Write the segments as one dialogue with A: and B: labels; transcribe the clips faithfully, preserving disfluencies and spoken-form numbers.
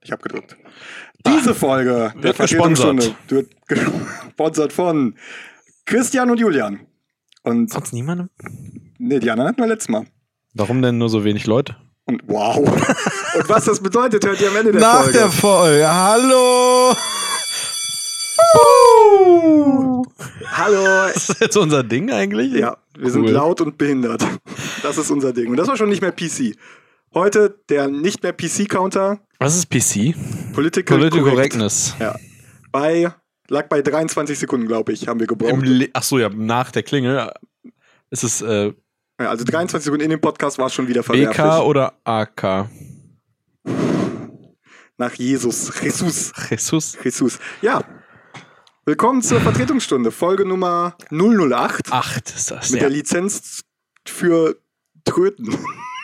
A: Ich habe gedrückt. Diese Folge
B: wird gesponsert.
A: wird gesponsert von Christian und Julian. Und
B: sonst niemandem?
A: Nee, die anderen hatten wir letztes Mal.
B: Warum denn nur so wenig Leute?
A: Und wow. Und was das bedeutet, hört ihr am Ende der
B: Nach
A: Folge.
B: Nach der Folge. Hallo.
A: Hallo.
B: Ist das jetzt unser Ding eigentlich?
A: Ja, wir
B: cool.
A: sind laut und behindert. Das ist unser Ding. Und das war schon nicht mehr P C. Heute der nicht mehr P C-Counter.
B: Was ist P C?
A: Political,
B: Political
A: Correct.
B: Correctness.
A: Ja. Bei, lag bei dreiundzwanzig Sekunden, glaube ich, haben wir gebraucht.
B: Achso, ja, nach der Klingel ist es äh,
A: ja, also dreiundzwanzig Sekunden in dem Podcast war es schon wieder verwerflich.
B: B K oder A K?
A: Nach Jesus. Jesus.
B: Jesus.
A: Jesus. Ja. Willkommen zur Vertretungsstunde. Folge Nummer null null acht.
B: Acht ist das,
A: Mit
B: ja.
A: der Lizenz für Tröten.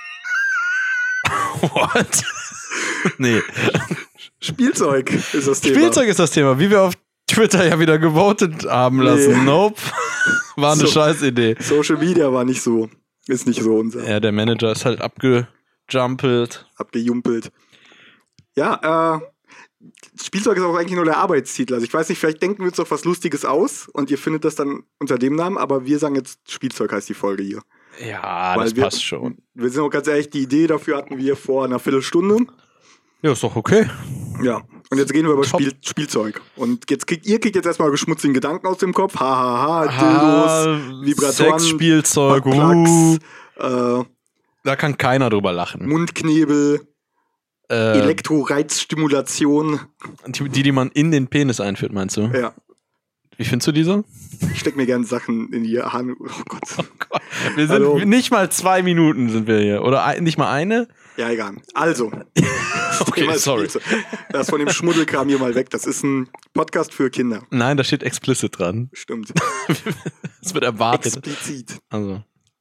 B: What? Nee.
A: Spielzeug ist das Thema.
B: Spielzeug ist das Thema. Wie wir auf Twitter ja wieder gewotet haben lassen.
A: Nee.
B: Nope. War eine
A: So.
B: Scheißidee.
A: Social Media war nicht so. Ist nicht so unser.
B: Ja, der Manager ist halt abgejumpelt.
A: Abgejumpelt. Ja, äh, Spielzeug ist auch eigentlich nur der Arbeitstitel. Also ich weiß nicht, vielleicht denken wir uns doch was Lustiges aus und ihr findet das dann unter dem Namen, aber wir sagen jetzt Spielzeug heißt die Folge hier.
B: Ja,
A: Weil
B: das
A: wir,
B: passt schon.
A: Wir sind auch ganz ehrlich, die Idee dafür hatten wir vor einer Viertelstunde.
B: Ja, ist doch okay.
A: Ja, und jetzt reden wir über
B: Top.
A: Spiel, Spielzeug. Und jetzt kriegt, ihr kriegt jetzt erstmal geschmutzigen Gedanken aus dem Kopf. Hahaha, ha, ha,
B: Ah,
A: Dildos, Vibratoren,
B: Sexspielzeug,
A: Buttplugs,
B: uh,
A: äh,
B: da kann keiner drüber lachen.
A: Mundknebel,
B: Äh,
A: Elektroreizstimulation.
B: die, die, die man in den Penis einführt, meinst du?
A: Ja,
B: Wie findest du diese?
A: ich steck mir gerne Sachen in die Hand. Oh Gott.
B: Oh Gott. Wir sind
A: Hallo.
B: nicht mal zwei Minuten sind wir hier. Oder ein, nicht mal eine?
A: Ja, egal. Also.
B: Okay,
A: Thema
B: sorry.
A: Spielzeug. Das von dem Schmuddelkram hier mal weg. Das ist ein Podcast für Kinder.
B: Nein, da steht explicit dran.
A: Stimmt.
B: Es wird erwartet.
A: Explizit.
B: Also.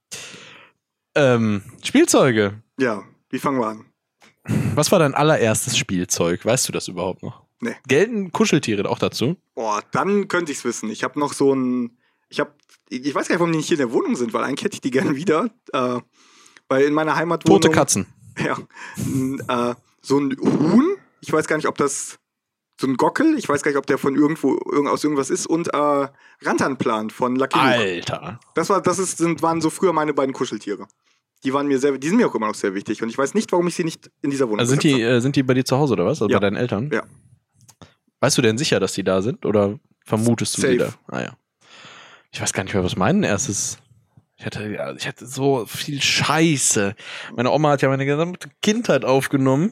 B: Ähm, Spielzeuge.
A: Ja, wie fangen wir an?
B: Was war dein allererstes Spielzeug? Weißt du das überhaupt noch?
A: Nee.
B: Gelten Kuscheltiere auch dazu?
A: Boah, dann könnte ich's wissen. Ich habe noch so ein. Ich habe. Ich weiß gar nicht, warum die nicht hier in der Wohnung sind, weil eigentlich hätte ich die gerne wieder. Äh, weil in meiner Heimatwohnung.
B: Tote Katzen.
A: Ja. n- Äh, so ein Huhn. Ich weiß gar nicht, ob das. So ein Gockel. Ich weiß gar nicht, ob der von irgendwo irgend, aus irgendwas ist. Und äh, Rantanplan von Lucky Luke.
B: Alter.
A: Das war, das ist, sind, waren so früher meine beiden Kuscheltiere. Die waren mir sehr, die sind mir auch immer noch sehr wichtig. Und ich weiß nicht, warum ich sie nicht in dieser Wohnung
B: Also sind die, äh, sind die bei dir zu Hause oder was? Also
A: Ja.
B: bei deinen Eltern?
A: Ja.
B: Weißt du denn sicher, dass die da sind? Oder vermutest du
A: Safe.
B: die da? Ah ja. Ich weiß gar nicht mehr, was mein erstes. Ich hatte, ja, ich hatte so viel Scheiße. Meine Oma hat ja meine gesamte Kindheit aufgenommen.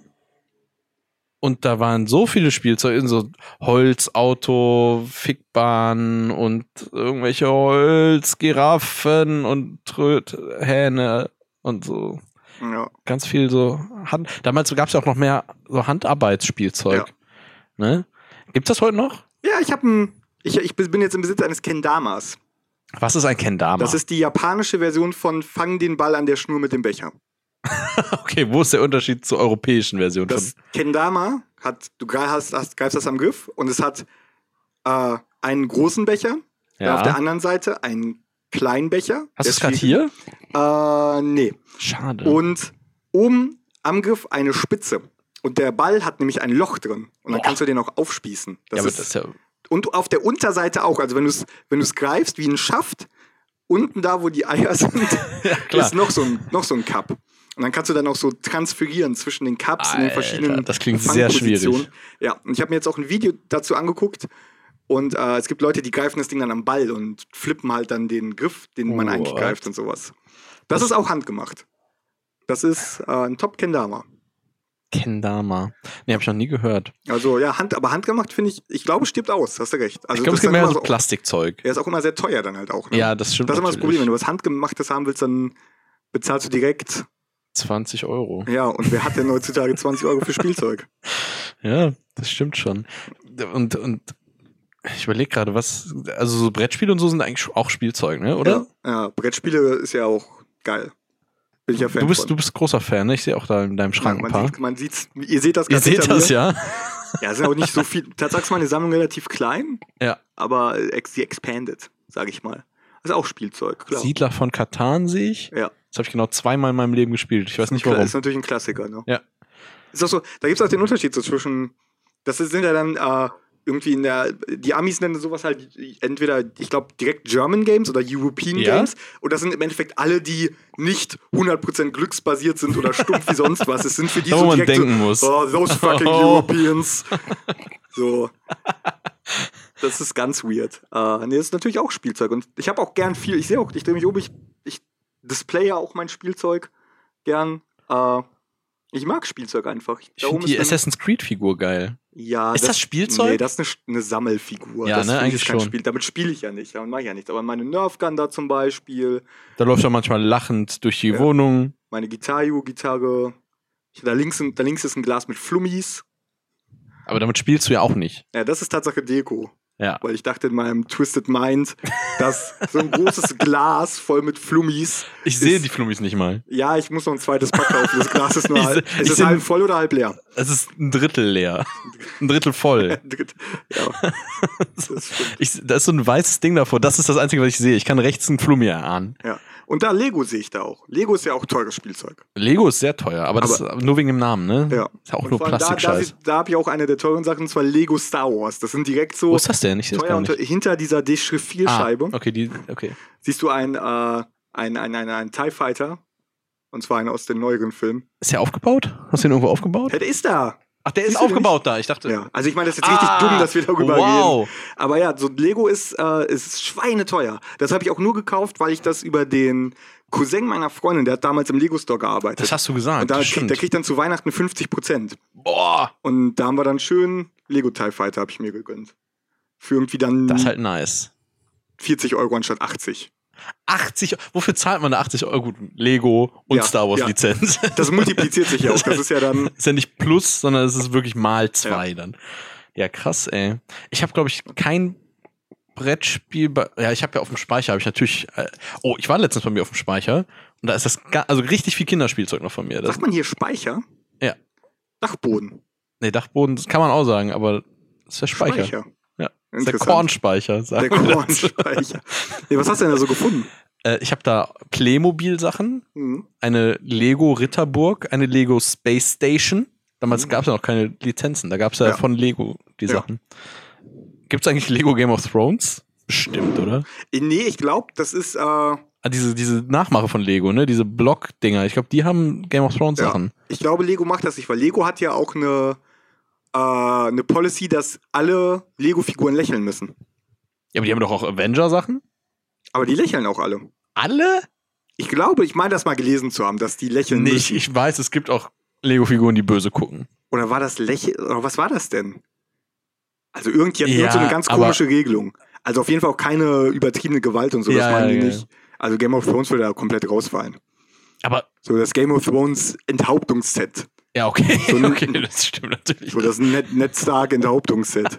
B: Und da waren so viele Spielzeuge, so Holzauto, Fickbahn und irgendwelche Holzgiraffen und Tröthähne und so.
A: Ja.
B: Ganz viel so Hand. Damals gab es ja auch noch mehr so Handarbeitsspielzeug. Ne? Gibt's das heute noch?
A: Ja, ich habe ein. Ich, ich bin jetzt im Besitz eines Kendamas.
B: Was ist ein Kendama?
A: Das ist die japanische Version von Fang den Ball an der Schnur mit dem Becher.
B: okay, wo ist der Unterschied zur europäischen Version
A: Das
B: von?
A: Kendama hat, du greif- hast, hast, greifst das am Griff und es hat äh, einen großen Becher, dann
B: Ja.
A: auf der anderen Seite einen kleinen Becher.
B: Hast du
A: Der
B: es gerade
A: ist
B: hier?
A: viel- Äh, nee.
B: Schade.
A: Und oben am Griff eine Spitze. Und der Ball hat nämlich ein Loch drin. Und dann
B: Boah.
A: kannst du den auch aufspießen. Das
B: ja, aber
A: ist,
B: das ist ja.
A: und auf der Unterseite auch. Also wenn du es wenn du's greifst wie ein Schaft, unten da, wo die Eier sind,
B: Ja, klar.
A: ist noch so, ein, noch so ein Cup. Und dann kannst du dann auch so transferieren zwischen den Cups in den
B: Alter,
A: verschiedenen
B: das klingt sehr
A: Fangpositionen.
B: schwierig.
A: Ja, und ich habe mir jetzt auch ein Video dazu angeguckt. Und äh, es gibt Leute, die greifen das Ding dann am Ball und flippen halt dann den Griff, den man
B: Oh,
A: eigentlich
B: what?
A: greift und sowas. Das ist auch handgemacht. Das ist äh, ein Top-Kendama.
B: Kendama. Nee, hab ich noch nie gehört.
A: Also ja, Hand, aber handgemacht finde ich, ich glaube, stirbt aus, hast du recht. Also
B: ich glaube,
A: das
B: es gibt
A: ist
B: mehr
A: dann
B: so
A: immer
B: Plastikzeug.
A: Er ist auch immer sehr teuer dann halt auch. Ne?
B: Ja, das stimmt.
A: Das ist immer das Problem, wenn
B: natürlich.
A: du was Handgemachtes haben willst, dann bezahlst du direkt.
B: zwanzig Euro.
A: Ja, und wer hat denn heutzutage zwanzig Euro für Spielzeug?
B: Ja, das stimmt schon. Und, und ich überlege gerade, was. Also, so Brettspiele und so sind eigentlich auch Spielzeug, ne? Oder?
A: Ja, ja, Brettspiele ist ja auch geil. Bin ich ja Fan
B: Du bist,
A: von.
B: du bist großer Fan, ne? Ich sehe auch da in deinem Schrank
A: ja,
B: ein
A: man,
B: paar.
A: sieht, man sieht's, ihr seht das
B: Ihr
A: ganz hinter
B: seht das,
A: mir.
B: ja?
A: Ja, es sind auch nicht so viel. Tatsächlich ist meine Sammlung relativ klein,
B: Ja.
A: aber ex- sie expanded, sage ich mal. Das ist auch Spielzeug, klar.
B: Siedler von Katan sehe ich.
A: Ja.
B: Das habe ich genau zweimal in meinem Leben gespielt. Ich weiß nicht
A: Klar,
B: warum.
A: ist natürlich ein Klassiker, ne?
B: Ja.
A: Ist auch so, da gibt es auch den Unterschied so zwischen, das sind ja dann äh, irgendwie in der, die Amis nennen sowas halt entweder, ich glaube, direkt German Games oder European
B: Ja.
A: Games. Und das sind im Endeffekt alle, die nicht hundert Prozent glücksbasiert sind oder stumpf wie sonst was. Es sind für die
B: Da, wo
A: so
B: man
A: direkt
B: denken
A: so,
B: muss.
A: oh, those fucking
B: Oh.
A: Europeans. So. Das ist ganz weird. Äh, nee, das ist natürlich auch Spielzeug. Und ich habe auch gern viel, ich sehe auch, ich drehe mich um, ich, ich display ja auch mein Spielzeug gern. Äh, ich mag Spielzeug einfach.
B: Ich finde die Assassin's Creed-Figur geil.
A: Ja,
B: Ist das Spielzeug?
A: Nee, das ist eine, eine Sammelfigur.
B: Ja,
A: das
B: ne,
A: finde ich
B: eigentlich
A: ist kein
B: schon.
A: Spiel. Damit spiele ich ja nicht, damit mache ich ja nichts. Aber meine Nerfgun da zum Beispiel,
B: Da läuft er manchmal lachend durch die
A: Ja.
B: Wohnung.
A: meine Guitar-Gitarre, da links, da links ist ein Glas mit Flummis.
B: Aber damit spielst du ja auch nicht.
A: Ja, das ist Tatsache Deko.
B: Ja.
A: Weil ich dachte in meinem Twisted Mind, dass so ein großes Glas voll mit Flummis.
B: Ich sehe
A: ist-
B: die Flummis nicht mal.
A: Ja, ich muss noch ein zweites Pack kaufen. Das Glas ist nur
B: Ich
A: halb.
B: se-
A: Ist
B: ich
A: es
B: seh-
A: halb voll oder halb leer?
B: Es ist ein Drittel leer. Ein Drittel voll.
A: Ja. Das stimmt.
B: Ich, da ist so ein weißes Ding davor. Das ist das Einzige, was ich sehe. Ich kann rechts einen Flummi erahnen.
A: Ja. Und da Lego sehe ich da auch. Lego ist ja auch teures Spielzeug.
B: Lego ist sehr teuer, aber, das
A: Aber-
B: ist nur wegen dem Namen, ne?
A: Ja.
B: Ist ja auch
A: Und
B: nur
A: vor allem da, da,
B: Plastikscheiß.
A: da habe ich auch eine der teuren Sachen, und zwar Lego Star Wars. Das sind direkt so
B: Wo ist das denn? Ich sehe das
A: teuer
B: gar
A: unter,
B: nicht.
A: hinter dieser Dechiffrierscheibe.
B: Ah, okay, die, okay.
A: Siehst du einen, äh, einen, einen, einen, einen TIE Fighter. Und zwar einen aus den neueren Filmen.
B: Ist der aufgebaut? Hast du den irgendwo aufgebaut?
A: Ja, der ist da.
B: Ach, der ist
A: Siehst du
B: aufgebaut da. Ich dachte.
A: Ja. Also ich meine, das ist jetzt richtig
B: Ah,
A: dumm, dass wir darüber
B: wow.
A: reden. Aber ja, so Lego ist, äh, ist schweineteuer. Das habe ich auch nur gekauft, weil ich das über den Cousin meiner Freundin, der hat damals im Lego Store gearbeitet.
B: Das hast du gesagt.
A: und da
B: das
A: kriegt,
B: stimmt.
A: der kriegt dann zu Weihnachten fünfzig Prozent.
B: Boah,
A: Und da haben wir dann schön Lego TIE Fighter, habe ich mir gegönnt. Für irgendwie dann
B: das ist halt nice.
A: vierzig Euro anstatt achtzig.
B: achtzig, wofür zahlt man da achtzig Euro? Gut, Lego und
A: Ja,
B: Star Wars
A: ja.
B: Lizenz.
A: Das multipliziert sich ja auch. Das ist ja dann.
B: Ist ja nicht plus, sondern es ist wirklich mal zwei dann. Ja, krass, ey. Ich habe, glaube ich, kein Brettspiel. Bei, ja, ich habe ja auf dem Speicher, habe ich natürlich. Äh, oh, ich war letztens bei mir auf dem Speicher und da ist das, ga, also richtig viel Kinderspielzeug noch von mir. Das,
A: Sagt man hier Speicher?
B: Ja.
A: Dachboden.
B: nee, Dachboden, das kann man auch sagen, aber das ist der Speicher. Ja, das ist der
A: Interessant.
B: Kornspeicher,
A: Der
B: sagen wir dazu.
A: Kornspeicher. Nee, was hast du denn da so gefunden?
B: Äh, ich habe da Playmobil-Sachen,
A: Hm.
B: eine Lego Ritterburg, eine Lego Space Station. Damals
A: Mhm.
B: gab es ja noch keine Lizenzen, da gab es ja,
A: Ja.
B: von Lego die
A: Ja.
B: Sachen. Gibt es eigentlich Lego Game of Thrones? Bestimmt, oder?
A: Äh, Nee, ich glaube, das ist. Äh,
B: Ah, diese, diese Nachmache von Lego, ne? Diese Block-Dinger. Ich glaube, die haben Game of Thrones
A: ja.
B: Sachen.
A: Ich glaube, Lego macht das nicht, weil Lego hat ja auch eine, äh, eine Policy, dass alle Lego-Figuren lächeln müssen.
B: Ja, aber die haben doch auch Avenger-Sachen?
A: Aber die lächeln auch alle.
B: Alle?
A: Ich glaube, ich meine das mal gelesen zu haben, dass die lächeln
B: Nee, ich,
A: müssen.
B: ich weiß, es gibt auch Lego-Figuren, die böse gucken.
A: Oder war das Lächeln? Oder was war das denn? Also irgendwie hat
B: Ja,
A: irgend so eine ganz
B: aber-
A: komische Regelung. Also auf jeden Fall auch keine übertriebene Gewalt und so, das
B: Ja,
A: meinen
B: ja,
A: die
B: ja.
A: nicht. Also Game of Thrones würde da komplett rausfallen.
B: Aber,
A: So das Game of Thrones Enthauptungsset.
B: ja, okay.
A: So ein-
B: okay, das stimmt natürlich.
A: So das Ned, Ned Stark Enthauptungsset.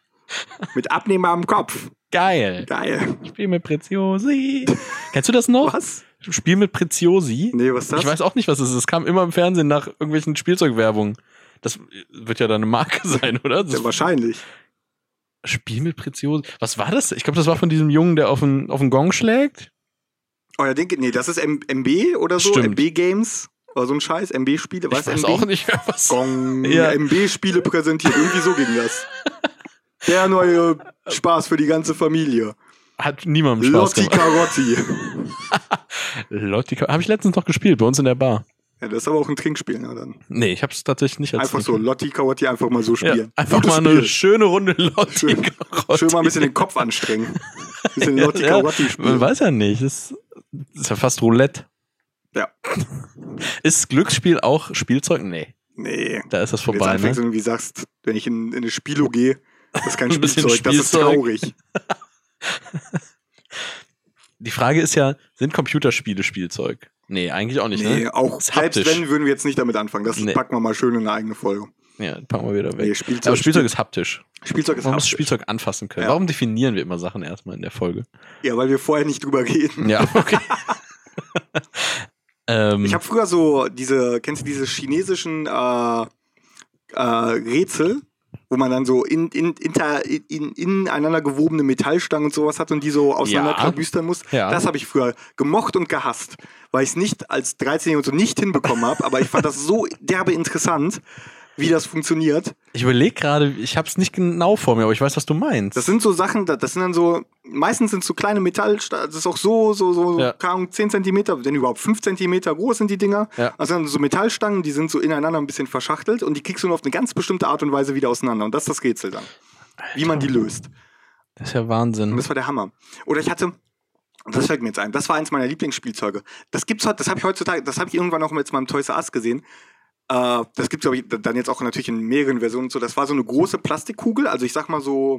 A: Mit Abnehmer am Kopf.
B: Geil.
A: Geil.
B: Spiel mit Preziosi. Kennst du das noch?
A: Was?
B: Spiel mit Preziosi?
A: Nee, was ist das?
B: Ich weiß auch nicht, was es ist. Es kam immer im Fernsehen nach irgendwelchen Spielzeugwerbungen. Das wird ja dann eine Marke sein, oder? Das
A: Ja, wahrscheinlich.
B: Spiel mit Preziosi. Was war das? Ich glaube, das war von diesem Jungen, der auf den, auf den Gong schlägt.
A: Oh ja, denke, nee, das ist M MB oder so.
B: Stimmt.
A: M B Games. Oder so ein Scheiß. M B-Spiele.
B: Ich
A: Was
B: weiß
A: M B?
B: auch nicht mehr, was.
A: Gong.
B: Ja.
A: M B-Spiele präsentiert. Irgendwie so ging das. Der neue Spaß für die ganze Familie.
B: Hat niemandem Spaß
A: Lotti
B: gemacht.
A: Carotti.
B: Lotti Habe ich letztens noch gespielt, bei uns in der Bar.
A: Ja, das ist aber auch ein Trinkspiel, ne, dann.
B: Nee, ich habe es tatsächlich nicht als
A: Einfach so, Lotti Carotti einfach mal so
B: Ja,
A: spielen.
B: einfach
A: Gutes
B: mal eine
A: Spiel.
B: schöne Runde Lotti
A: Schön-
B: Carotti.
A: Schön mal ein bisschen den Kopf anstrengen. Ein bisschen Lotti
B: Ja,
A: Carotti
B: man
A: spielen.
B: weiß ja nicht. Das ist ja fast Roulette.
A: Ja.
B: Ist Glücksspiel auch Spielzeug? Nee,
A: Nee.
B: da ist das
A: Wenn du
B: vorbei,
A: jetzt anfängst
B: ne?
A: und irgendwie sagst, wenn ich in, in eine Spielo gehe, das ist kein
B: Ein bisschen
A: Spielzeug, das ist
B: Spielzeug.
A: traurig.
B: Die Frage ist ja, sind Computerspiele Spielzeug? Nee, eigentlich auch nicht,
A: Nee,
B: ne?
A: auch
B: Ist
A: selbst
B: haptisch.
A: wenn, würden wir jetzt nicht damit anfangen. Das
B: Nee.
A: packen wir mal schön in eine eigene Folge.
B: Ja, packen wir wieder weg.
A: Nee, Spielzeug,
B: Aber Spielzeug ist haptisch.
A: Spielzeug ist
B: Man muss
A: haptisch.
B: Spielzeug anfassen können.
A: Ja.
B: Warum definieren wir immer Sachen erstmal in der Folge?
A: Ja, weil wir vorher nicht drüber reden.
B: Ja, okay. ähm,
A: Ich habe früher so diese, kennst du diese chinesischen äh, äh, Rätsel, wo man dann so in, in, inter, in, ineinander gewobene Metallstangen und sowas hat und die so auseinanderklabüstern muss.
B: Ja.
A: Das habe ich früher gemocht und gehasst, weil ich es nicht als dreizehnjähriger und so nicht hinbekommen habe, aber ich fand das so derbe interessant, wie das funktioniert.
B: Ich überlege gerade, ich habe es nicht genau vor mir, aber ich weiß, was du meinst.
A: Das sind so Sachen, das sind dann so, meistens sind es so kleine Metallstangen, das ist auch so, so, so,
B: Ja.
A: keine Ahnung, zehn Zentimeter, wenn überhaupt fünf Zentimeter groß sind die Dinger.
B: Ja.
A: Also dann so Metallstangen, die sind so ineinander ein bisschen verschachtelt und die kriegst du nur auf eine ganz bestimmte Art und Weise wieder auseinander. Und das ist das Rätsel dann. Wie man die löst.
B: Das ist ja Wahnsinn.
A: Und das war der Hammer. Oder ich hatte, das fällt mir jetzt ein, das war eins meiner Lieblingsspielzeuge. Das gibt's heute, das habe ich heutzutage, das habe ich irgendwann auch mit meinem Toys R Us gesehen. Äh, das gibt's glaube ich dann jetzt auch natürlich in mehreren Versionen und so. Das war so eine große Plastikkugel, also ich sag mal so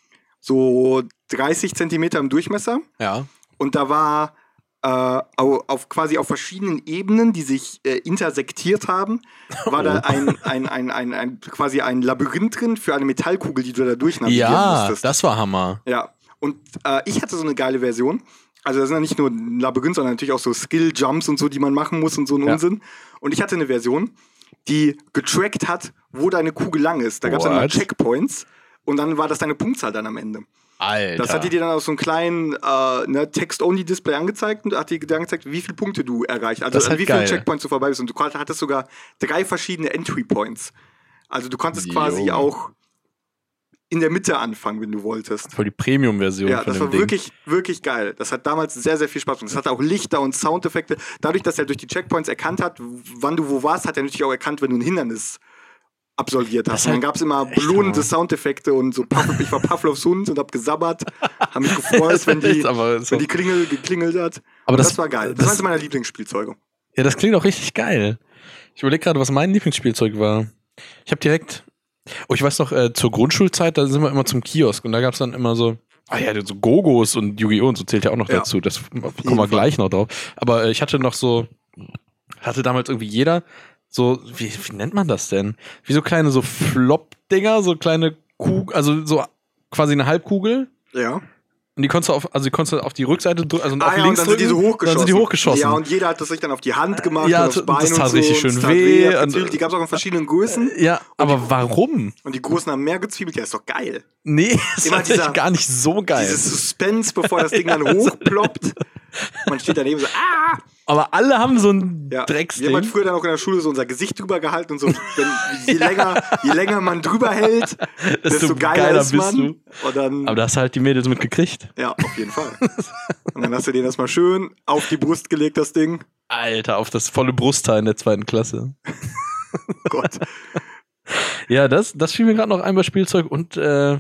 A: so dreißig Zentimeter im Durchmesser.
B: Ja.
A: Und da war äh, auf quasi auf verschiedenen Ebenen, die sich äh, intersektiert haben, war oh. da ein, ein, ein, ein, ein quasi ein Labyrinth drin für eine Metallkugel, die du da durchnavigieren
B: ja,
A: musstest.
B: Ja, das war Hammer.
A: Ja. Und äh, ich hatte so eine geile Version. Also das sind ja nicht nur ein Labyrinth, sondern natürlich auch so Skill-Jumps und so, die man machen muss und so ein ja. Unsinn. Und ich hatte eine Version, die getrackt hat, wo deine Kugel lang ist. Da gab es dann mal Checkpoints und dann war das deine Punktzahl dann am Ende.
B: Alter.
A: Das hat die dir dann auf so einem kleinen äh, ne, Text-Only-Display angezeigt und hat dir dann angezeigt, wie viele Punkte du erreicht. Also an wie vielen Checkpoints du vorbei bist. Und du hattest sogar drei verschiedene Entry-Points. Also du konntest jo. quasi auch in der Mitte anfangen, wenn du wolltest.
B: Voll die Premium-Version.
A: Ja, das war Ding. wirklich, wirklich geil. Das hat damals sehr, sehr viel Spaß gemacht. Das hatte auch Lichter und Soundeffekte. Dadurch, dass er durch die Checkpoints erkannt hat, wann du wo warst, hat er natürlich auch erkannt, wenn du ein Hindernis absolviert hast. Und dann gab es immer belohnende Soundeffekte und so. Puff, ich war Pavlovs Hund und hab gesabbert. Hab mich gefreut, wenn die, so. wenn die Klingel geklingelt hat. Aber das, das war geil. Das, das war eines meiner Lieblingsspielzeuge.
B: Ja, das klingt auch richtig geil. Ich überlege gerade, was mein Lieblingsspielzeug war. Ich habe direkt Oh, ich weiß noch, äh, zur Grundschulzeit, da sind wir immer zum Kiosk und da gab es dann immer so, ah ja, so Gogos und Yu-Gi-Oh! Und so zählt ja auch noch ja. dazu, das kommen wir gleich noch drauf. Aber äh, ich hatte noch so, hatte damals irgendwie jeder so, wie, wie nennt man das denn? Wie so kleine so Flop-Dinger, so kleine Kugel, also so quasi eine Halbkugel.
A: Ja.
B: Und die konntest du auf, also die konntest du auf die Rückseite drücken, also
A: ah,
B: auf
A: ja,
B: links
A: und dann
B: drücken,
A: sind die so hochgeschossen.
B: Dann sind die hochgeschossen.
A: Ja, und jeder hat das sich dann auf die Hand gemacht
B: ja,
A: und aufs Bein
B: das tat
A: und so.
B: richtig schön
A: und
B: weh.
A: weh und die gab es auch in verschiedenen Größen.
B: Ja, aber
A: die,
B: warum?
A: Und die Großen haben mehr gezwiebelt. Ja, ist doch geil.
B: Nee, ist natürlich gar nicht so geil.
A: Dieses Suspense, bevor das Ding dann hochploppt. Man steht daneben so, ah!
B: Aber alle haben so ein ja. Drecksding.
A: Wir haben halt früher dann auch in der Schule so unser Gesicht drüber gehalten und so. Wenn, je, länger, je länger man drüber hält, desto geiler, geiler ist man.
B: Bist du.
A: Und dann,
B: aber da hast du halt die Mädels mitgekriegt.
A: Ja, auf jeden Fall. Und dann hast du denen das mal schön auf die Brust gelegt, das Ding.
B: Alter, auf das volle Brustteil in der zweiten Klasse.
A: Gott.
B: Ja, das, das fiel mir gerade noch ein bei Spielzeug und äh,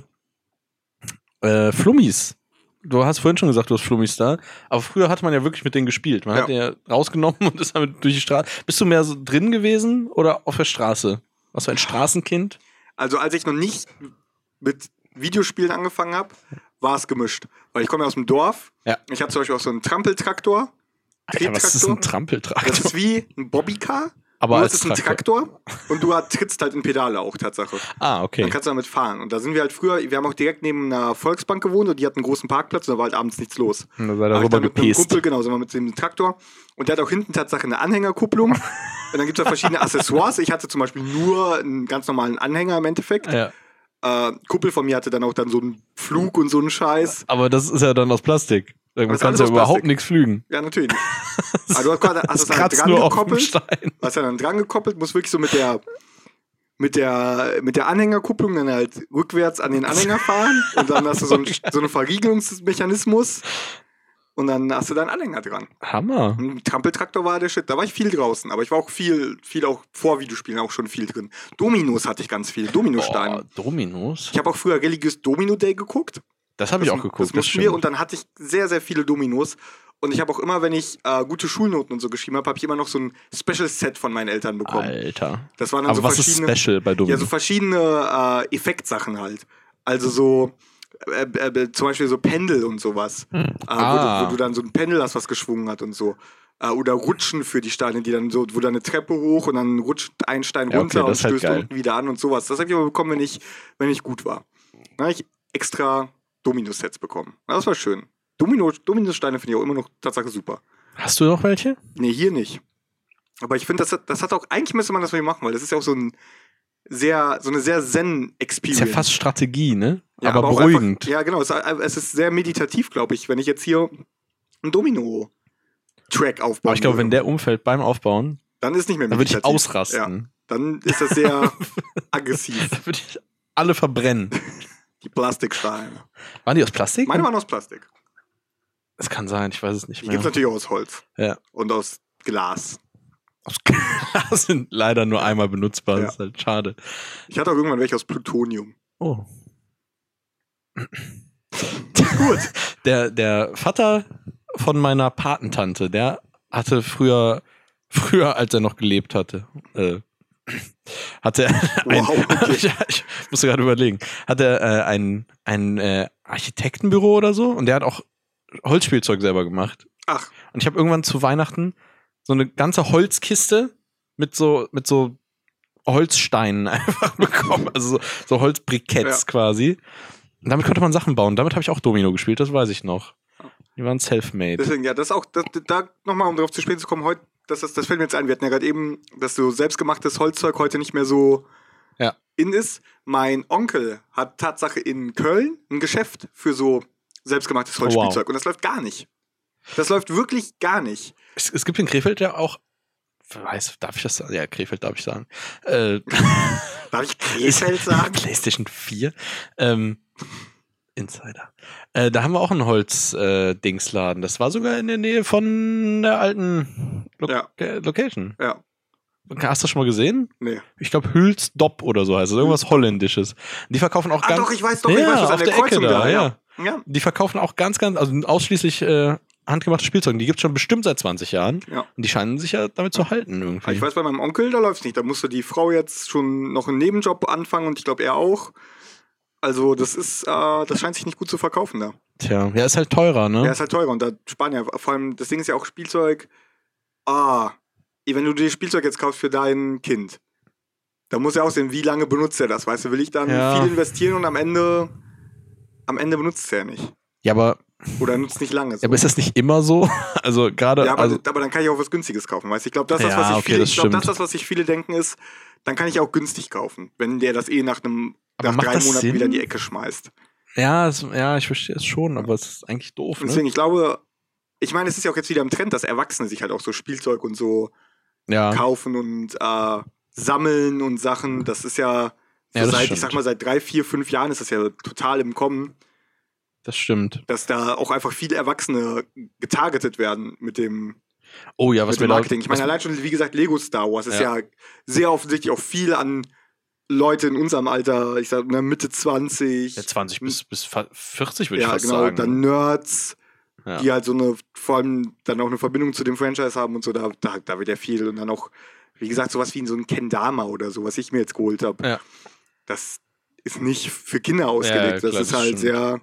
B: äh, Flummis. Du hast vorhin schon gesagt, du hast Flummis da. Aber früher hat man ja wirklich mit denen gespielt. Man ja. hat den ja rausgenommen und ist damit durch die Straße. Bist du mehr so drin gewesen oder auf der Straße? Warst du ein Straßenkind?
A: Also als ich noch nicht mit Videospielen angefangen habe, war es gemischt. Weil ich komme ja aus dem Dorf.
B: Ja.
A: Ich hatte zum Beispiel auch so einen Trampeltraktor.
B: Alter, was ist ein Trampeltraktor?
A: Das ist wie ein Bobbycar.
B: Aber
A: nur
B: als
A: es ist ein Traktor und du trittst halt in Pedale auch, Tatsache.
B: Ah, okay.
A: Dann kannst du damit fahren. Und da sind wir halt früher, wir haben auch direkt neben einer Volksbank gewohnt und die hat einen großen Parkplatz und da war halt abends nichts los.
B: Und da sei da rüber gepäst.
A: Kumpel, genau, sind wir mit dem Traktor. Und der hat auch hinten Tatsache eine Anhängerkupplung. Und dann gibt es da verschiedene Accessoires. Ich hatte zum Beispiel nur einen ganz normalen Anhänger im Endeffekt.
B: Ja.
A: Äh, Kumpel von mir hatte dann auch dann so einen Flug und so einen Scheiß.
B: Aber das ist ja dann aus Plastik. Du kannst ja überhaupt nichts flügen.
A: Ja, natürlich. Aber du hast, quasi, hast
B: das
A: das
B: kratzt
A: dran
B: nur
A: gekoppelt.
B: auf dem Stein.
A: Hast ja dann dran gekoppelt, musst wirklich so mit der mit der mit der Anhängerkupplung dann halt rückwärts an den Anhänger fahren und dann hast du so, ein, so einen Verriegelungsmechanismus und dann hast du deinen Anhänger dran.
B: Hammer.
A: Ein Trampeltraktor war der Shit. Da war ich viel draußen, aber ich war auch viel, viel auch vor Videospielen auch schon viel drin. Dominos hatte ich ganz viel, Dominosteine.
B: Oh, Dominos?
A: Ich habe auch früher religiös Domino Day geguckt.
B: Das habe ich auch geguckt.
A: Das, das mussten wir und dann hatte ich sehr, sehr viele Dominos. Und ich habe auch immer, wenn ich äh, gute Schulnoten und so geschrieben habe, habe ich immer noch so ein Special-Set von meinen Eltern bekommen.
B: Alter.
A: Das waren dann
B: Aber
A: so
B: was
A: verschiedene,
B: ist Special bei Dominos?
A: Ja, so verschiedene äh, Effektsachen halt. Also so äh, äh, zum Beispiel so Pendel und sowas. Hm. Äh,
B: ah.
A: wo, du, wo du dann so ein Pendel hast, was geschwungen hat und so. Äh, oder Rutschen für die Steine, die dann so, wo dann eine Treppe hoch und dann rutscht ein Stein
B: ja,
A: runter
B: okay,
A: und stößt
B: halt
A: unten wieder an und sowas. Das habe ich aber bekommen, wenn ich, wenn ich gut war. Dann habe ich extra Domino-Sets bekommen. Das war schön. Domino, Dominosteine finde ich auch immer noch Tatsache super.
B: Hast du noch welche?
A: Nee, hier nicht. Aber ich finde, das, hat- das hat auch, eigentlich müsste man das mal machen, weil das ist ja auch so ein, sehr, so eine sehr
B: Ist
A: Zen-Experience.
B: ja fast Strategie, ne?
A: Ja,
B: aber,
A: auch
B: beruhigend.
A: Einfach, ja, genau. Es, es ist sehr meditativ, glaube ich, wenn ich jetzt hier einen Domino-Track aufbaue.
B: Aber ich glaube, wenn der umfällt beim Aufbauen,
A: dann ist nicht mehr
B: dann würde
A: meditativ.
B: ich ausrasten.
A: Ja, dann ist das sehr aggressiv.
B: Dann würde ich alle verbrennen.
A: Die Plastiksteine.
B: Waren die aus Plastik?
A: Meine waren aus Plastik.
B: Das kann sein, ich weiß es nicht
A: Die
B: mehr.
A: gibt es natürlich auch aus Holz.
B: Ja.
A: Und aus Glas.
B: Aus Glas sind leider nur einmal benutzbar.
A: Ja.
B: Das ist halt schade.
A: Ich hatte auch irgendwann welche aus Plutonium.
B: Oh.
A: Gut.
B: Der, der Vater von meiner Patentante, der hatte früher, früher als er noch gelebt hatte, äh, hatte ein,
A: Wow, okay.
B: ich, ich musste gerade überlegen, hatte äh, ein, ein äh, Architektenbüro oder so und der hat auch Holzspielzeug selber gemacht.
A: Ach,
B: Und ich habe irgendwann zu Weihnachten so eine ganze Holzkiste mit so, mit so Holzsteinen einfach bekommen. Also so, so Holzbriketts
A: Ja.
B: quasi. Und damit konnte man Sachen bauen. Damit habe ich auch Domino gespielt, das weiß ich noch. Die waren self-made.
A: deswegen, ja, das ist auch, das, da nochmal, um darauf zu sprechen zu kommen, heute, das, ist, das fällt mir jetzt ein, wir hatten ja gerade eben, dass so selbstgemachtes Holzzeug heute nicht mehr so
B: Ja.
A: in ist. Mein Onkel hat Tatsache in Köln ein Geschäft für so selbstgemachtes Holzspielzeug.
B: wow.
A: Und das läuft gar nicht. Das läuft wirklich gar nicht.
B: Es, es gibt in Krefeld ja auch, weiß, darf ich das sagen? Ja, Krefeld darf ich sagen. Äh,
A: Darf ich Krefeld sagen?
B: PlayStation vier. Ähm, Insider. Äh, da haben wir auch einen Holz-Dingsladen. Das war sogar in der Nähe von der alten Lo
A: Ja.
B: äh, Location.
A: Ja,
B: Hast du das schon mal gesehen?
A: nee.
B: Ich glaube, Hülsdop oder so heißt es. Irgendwas Holländisches. Die verkaufen auch
A: Ah
B: ganz.
A: doch, ich weiß doch, ich
B: Ja,
A: weiß, was
B: auf
A: an der
B: der Ecke
A: Kreuzung
B: da,
A: da,
B: ja.
A: ja. Ja,
B: Die verkaufen auch ganz, ganz, also ausschließlich äh, handgemachtes Spielzeug. Die gibt es schon bestimmt seit zwanzig Jahren.
A: ja.
B: Und die scheinen sich ja damit zu halten irgendwie.
A: Ich weiß, bei meinem Onkel, da läuft's nicht. Da musste die Frau jetzt schon noch einen Nebenjob anfangen und ich glaube, er auch. Also, das ist, äh, das scheint sich nicht gut zu verkaufen da.
B: Tja, ja, ist halt teurer, ne?
A: Der ist halt teurer und da sparen ja, vor allem, das Ding ist ja auch Spielzeug. Ah, wenn du dir Spielzeug jetzt kaufst für dein Kind, da muss ja auch sehen, wie lange benutzt er das, weißt du? Will ich dann
B: Ja.
A: viel investieren und am Ende, am Ende benutzt er nicht.
B: Ja, aber,
A: Oder er nutzt nicht lange. So.
B: ja, aber ist das nicht immer so? Also gerade,
A: Ja, aber,
B: also,
A: aber dann kann ich auch was Günstiges kaufen, weißt du? Ich glaube, das, ist das,
B: Ja,
A: was sich
B: okay,
A: viele,
B: das
A: ich glaube, das,
B: stimmt.
A: ist das, was sich viele denken, ist, dann kann ich auch günstig kaufen, wenn der das eh nach einem
B: Aber
A: nach
B: macht
A: drei
B: das
A: Monaten
B: Sinn?
A: wieder in die Ecke schmeißt.
B: ja, es, ja, ich verstehe es schon, aber es ist eigentlich doof,
A: Und
B: ne?
A: deswegen, ich glaube, ich meine, es ist ja auch jetzt wieder im Trend, dass Erwachsene sich halt auch so Spielzeug und so
B: Ja,
A: kaufen und äh, sammeln und Sachen. Das ist ja, so
B: Ja, das
A: seit, ich
B: stimmt.
A: sag mal, seit drei, vier, fünf Jahren ist das ja total im Kommen,
B: das stimmt.
A: dass da auch einfach viele Erwachsene getargetet werden mit dem,
B: Oh ja, was
A: mit
B: mir
A: dem
B: da,
A: Marketing. Ich meine,
B: was,
A: allein schon, wie gesagt, Lego Star Wars ist
B: Ja.
A: ja, sehr offensichtlich auch viel an Leute in unserem Alter, ich sag ne, Mitte zwanzig.
B: ja, zwanzig bis, bis vierzig würde ich
A: Ja,
B: fast
A: genau,
B: sagen.
A: dann Nerds,
B: Ja.
A: die halt so eine, vor allem dann auch eine Verbindung zu dem Franchise haben und so, da, da, da wird ja viel. Und dann auch, wie gesagt, sowas wie so ein Kendama oder so, was ich mir jetzt geholt habe.
B: Ja.
A: Das ist nicht für Kinder ausgelegt.
B: klar,
A: das ist
B: das
A: halt
B: stimmt.
A: sehr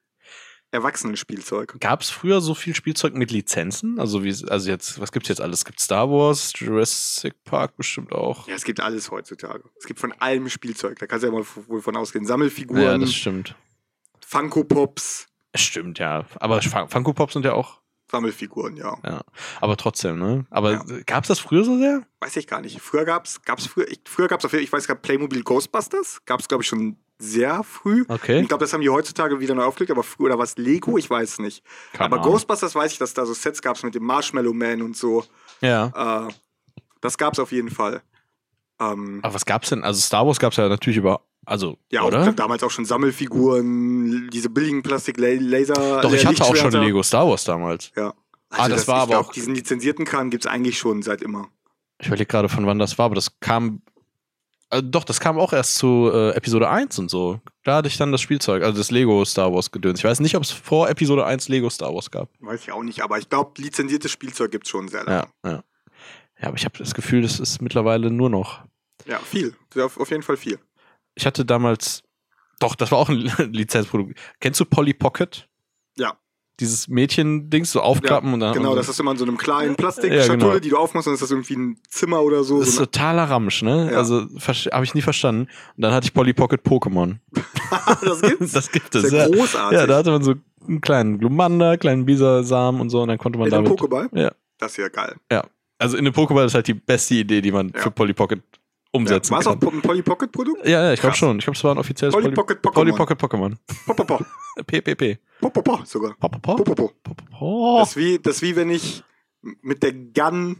A: Erwachsenenspielzeug.
B: Gab es früher so viel Spielzeug mit Lizenzen? Also wie, also jetzt, was gibt's jetzt alles? Es gibt Star Wars, Jurassic Park bestimmt auch.
A: Ja, es gibt alles heutzutage. Es gibt von allem Spielzeug. Da kannst du ja mal wohl von ausgehen. Sammelfiguren,
B: Ja, das stimmt.
A: Funko Pops,
B: Stimmt, ja. Aber Fun- Funko Pops sind ja auch,
A: Sammelfiguren, ja.
B: ja. Aber trotzdem, ne? Aber
A: Ja.
B: gab's das früher so sehr?
A: Weiß ich gar nicht. Früher gab's, gab's früher, ich, früher gab's auf jeden Fall, ich weiß gerade, Playmobil Ghostbusters. Gab's, glaube ich, schon sehr früh.
B: Okay.
A: Ich glaube, das haben die heutzutage wieder neu aufgelegt, aber früher, oder was Lego? Ich weiß es nicht.
B: Keine
A: aber
B: Ahnung.
A: Ghostbusters weiß ich, dass da so Sets gab's mit dem Marshmallow Man und so.
B: Ja.
A: Äh, das gab's auf jeden Fall. Ähm,
B: Aber was gab's denn? Also Star Wars gab's ja natürlich über, also,
A: ja, auch,
B: oder?
A: damals auch schon Sammelfiguren, diese billigen Plastik-Laser.
B: Doch, ich hatte auch schon
A: Lichtschwerter.
B: Lego Star Wars damals.
A: Ja.
B: Ah, das war
A: ich
B: aber
A: glaub,
B: auch-
A: diesen lizenzierten Kram gibt's eigentlich schon seit immer.
B: Ich überlege gerade, von wann das war, aber das kam. Äh, doch, das kam auch erst zu äh, Episode eins und so. Da hatte ich dann das Spielzeug, also das Lego Star Wars gedöns. Ich weiß nicht, ob es vor Episode eins Lego Star Wars gab.
A: Weiß ich auch nicht, aber ich glaube, lizenziertes Spielzeug gibt's schon sehr lange.
B: Ja, ja. Ja, aber ich habe das Gefühl, das ist mittlerweile nur noch.
A: Ja, viel. Auf, auf jeden Fall viel.
B: Ich hatte damals. Doch, das war auch ein Lizenzprodukt. Kennst du Polly Pocket?
A: Ja.
B: Dieses Mädchen-Dings so aufklappen
A: ja,
B: und dann.
A: Genau,
B: und
A: das ist immer in so einem kleinen
B: Ja,
A: Plastikschatulle,
B: genau.
A: die du aufmachst, und dann ist das irgendwie ein Zimmer oder so.
B: Das ist
A: so eine-
B: totaler Ramsch, ne?
A: Ja.
B: Also habe ich nie verstanden. Und dann hatte ich Polly Pocket Pokémon.
A: das gibt's.
B: Das gibt
A: Das
B: es,
A: ist ja
B: ja.
A: großartig.
B: Ja, da hatte man so einen kleinen Glumanda, kleinen Bisasam und so und dann konnte man
A: Mit dem
B: damit.
A: Pokéball?
B: Ja.
A: Das ist ja geil.
B: Also in dem Pokéball ist halt die beste Idee, die man
A: Ja.
B: für Polly Pocket umsetzen
A: ja, war es
B: kann.
A: auch ein Polly Pocket Produkt?
B: Ja, ja, ich glaube
A: Krass.
B: schon. Ich glaube, es war ein offizielles
A: Polly Pocket Pokémon.
B: Polly Pocket Pokémon.
A: Popopo.
B: P P P.
A: Popopo sogar.
B: Popopo?
A: Popopo.
B: Popopo.
A: Das ist wie, das ist wie wenn ich mit der Gun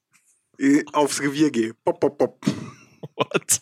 A: äh, aufs Revier gehe. Pop, pop, pop.
B: What?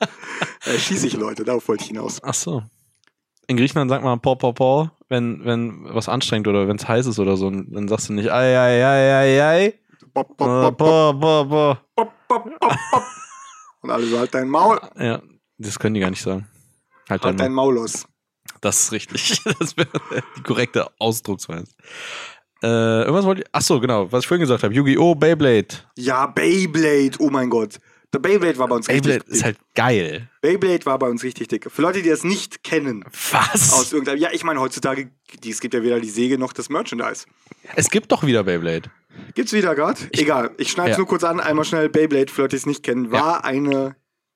A: Da schieße ich Leute, darauf wollte ich hinaus.
B: Ach so. In Griechenland sagt man Paw, Paw, Paw, wenn, wenn was anstrengt oder wenn es heiß ist oder so. Und dann sagst du nicht ei, ei, ei, ei, ei.
A: Pop, pop,
B: Äh,
A: pop, pop,
B: Paw, Paw, Paw.
A: pop, pop, pop, pop. Und alle so, halt dein Maul.
B: Ja, das können die gar nicht sagen. Halt,
A: Halt
B: dein
A: dein
B: Maul.
A: Maul los.
B: Das ist richtig. Das wäre die korrekte Ausdrucksweise. Äh, irgendwas wollte ich. Achso, genau, was ich vorhin gesagt habe. Yu-Gi-Oh! Beyblade.
A: Ja, Beyblade, oh mein Gott. Der Beyblade war bei uns
B: Beyblade
A: richtig
B: ist
A: dick.
B: halt geil.
A: Beyblade war bei uns richtig dick. Für Leute, die das nicht kennen,
B: Was?
A: aus irgendeinem, ja, ich meine, heutzutage, die, es gibt ja weder die Säge noch das Merchandise.
B: Es gibt doch wieder Beyblade.
A: Gibt's wieder gerade? Egal, ich schneide es
B: ja.
A: nur kurz an. Einmal schnell, Beyblade, für Leute, die es nicht kennen, war eine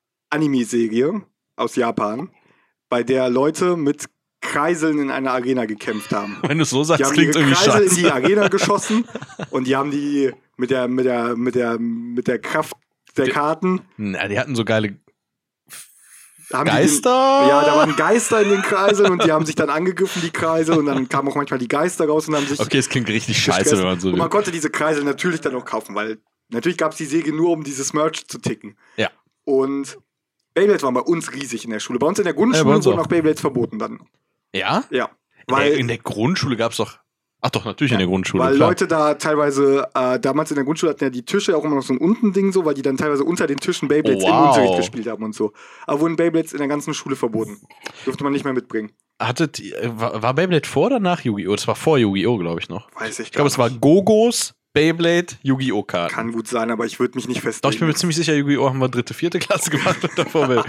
A: Anime-Serie aus Japan, bei der Leute mit Kreiseln in einer Arena gekämpft haben.
B: Wenn du es so sagst,
A: Die haben
B: klingt
A: ihre
B: irgendwie
A: Kreisel in
B: scheiße.
A: die Arena geschossen und die haben die mit der, mit der, mit der, mit der Kraft der
B: Die-
A: Karten
B: Na, die hatten so geile
A: haben die den,
B: Geister.
A: ja, da waren Geister in den Kreiseln und die haben sich dann angegriffen, die Kreisel, und dann kamen auch manchmal die Geister raus und haben sich
B: Okay, es klingt richtig
A: gestresst.
B: scheiße, wenn man so
A: Und man
B: will.
A: konnte diese Kreisel natürlich dann auch kaufen, weil natürlich gab es die Säge nur, um dieses Merch zu ticken.
B: Ja.
A: Und Beyblades waren bei uns riesig in der Schule. Bei uns in der Grundschule
B: Ja, bei uns
A: wurden
B: auch.
A: auch Beyblades verboten dann.
B: Ja?
A: Ja.
B: In
A: Weil,
B: der, in der Grundschule gab es doch. Ach doch, natürlich in der Grundschule.
A: weil
B: klar.
A: Leute da teilweise, äh, damals in der Grundschule hatten ja die Tische auch immer noch so ein Unten-Ding so, weil die dann teilweise unter den Tischen Beyblades
B: Oh,
A: im
B: wow.
A: Unterricht gespielt haben und so. Aber wurden Beyblades in der ganzen Schule verboten. Durfte man nicht mehr mitbringen.
B: Hattet, ihr- war, war Beyblade vor oder nach Yu-Gi-Oh? Das war vor Yu-Gi-Oh, glaube ich noch.
A: Weiß ich
B: Ich glaube, es war Gogos, Beyblade, Yu-Gi-Oh! Karten.
A: Kann gut sein, aber ich würde mich nicht festlegen.
B: Doch, ich bin mir ziemlich sicher, Yu-Gi-Oh! Haben wir dritte, vierte Klasse gemacht und davor Beyblade.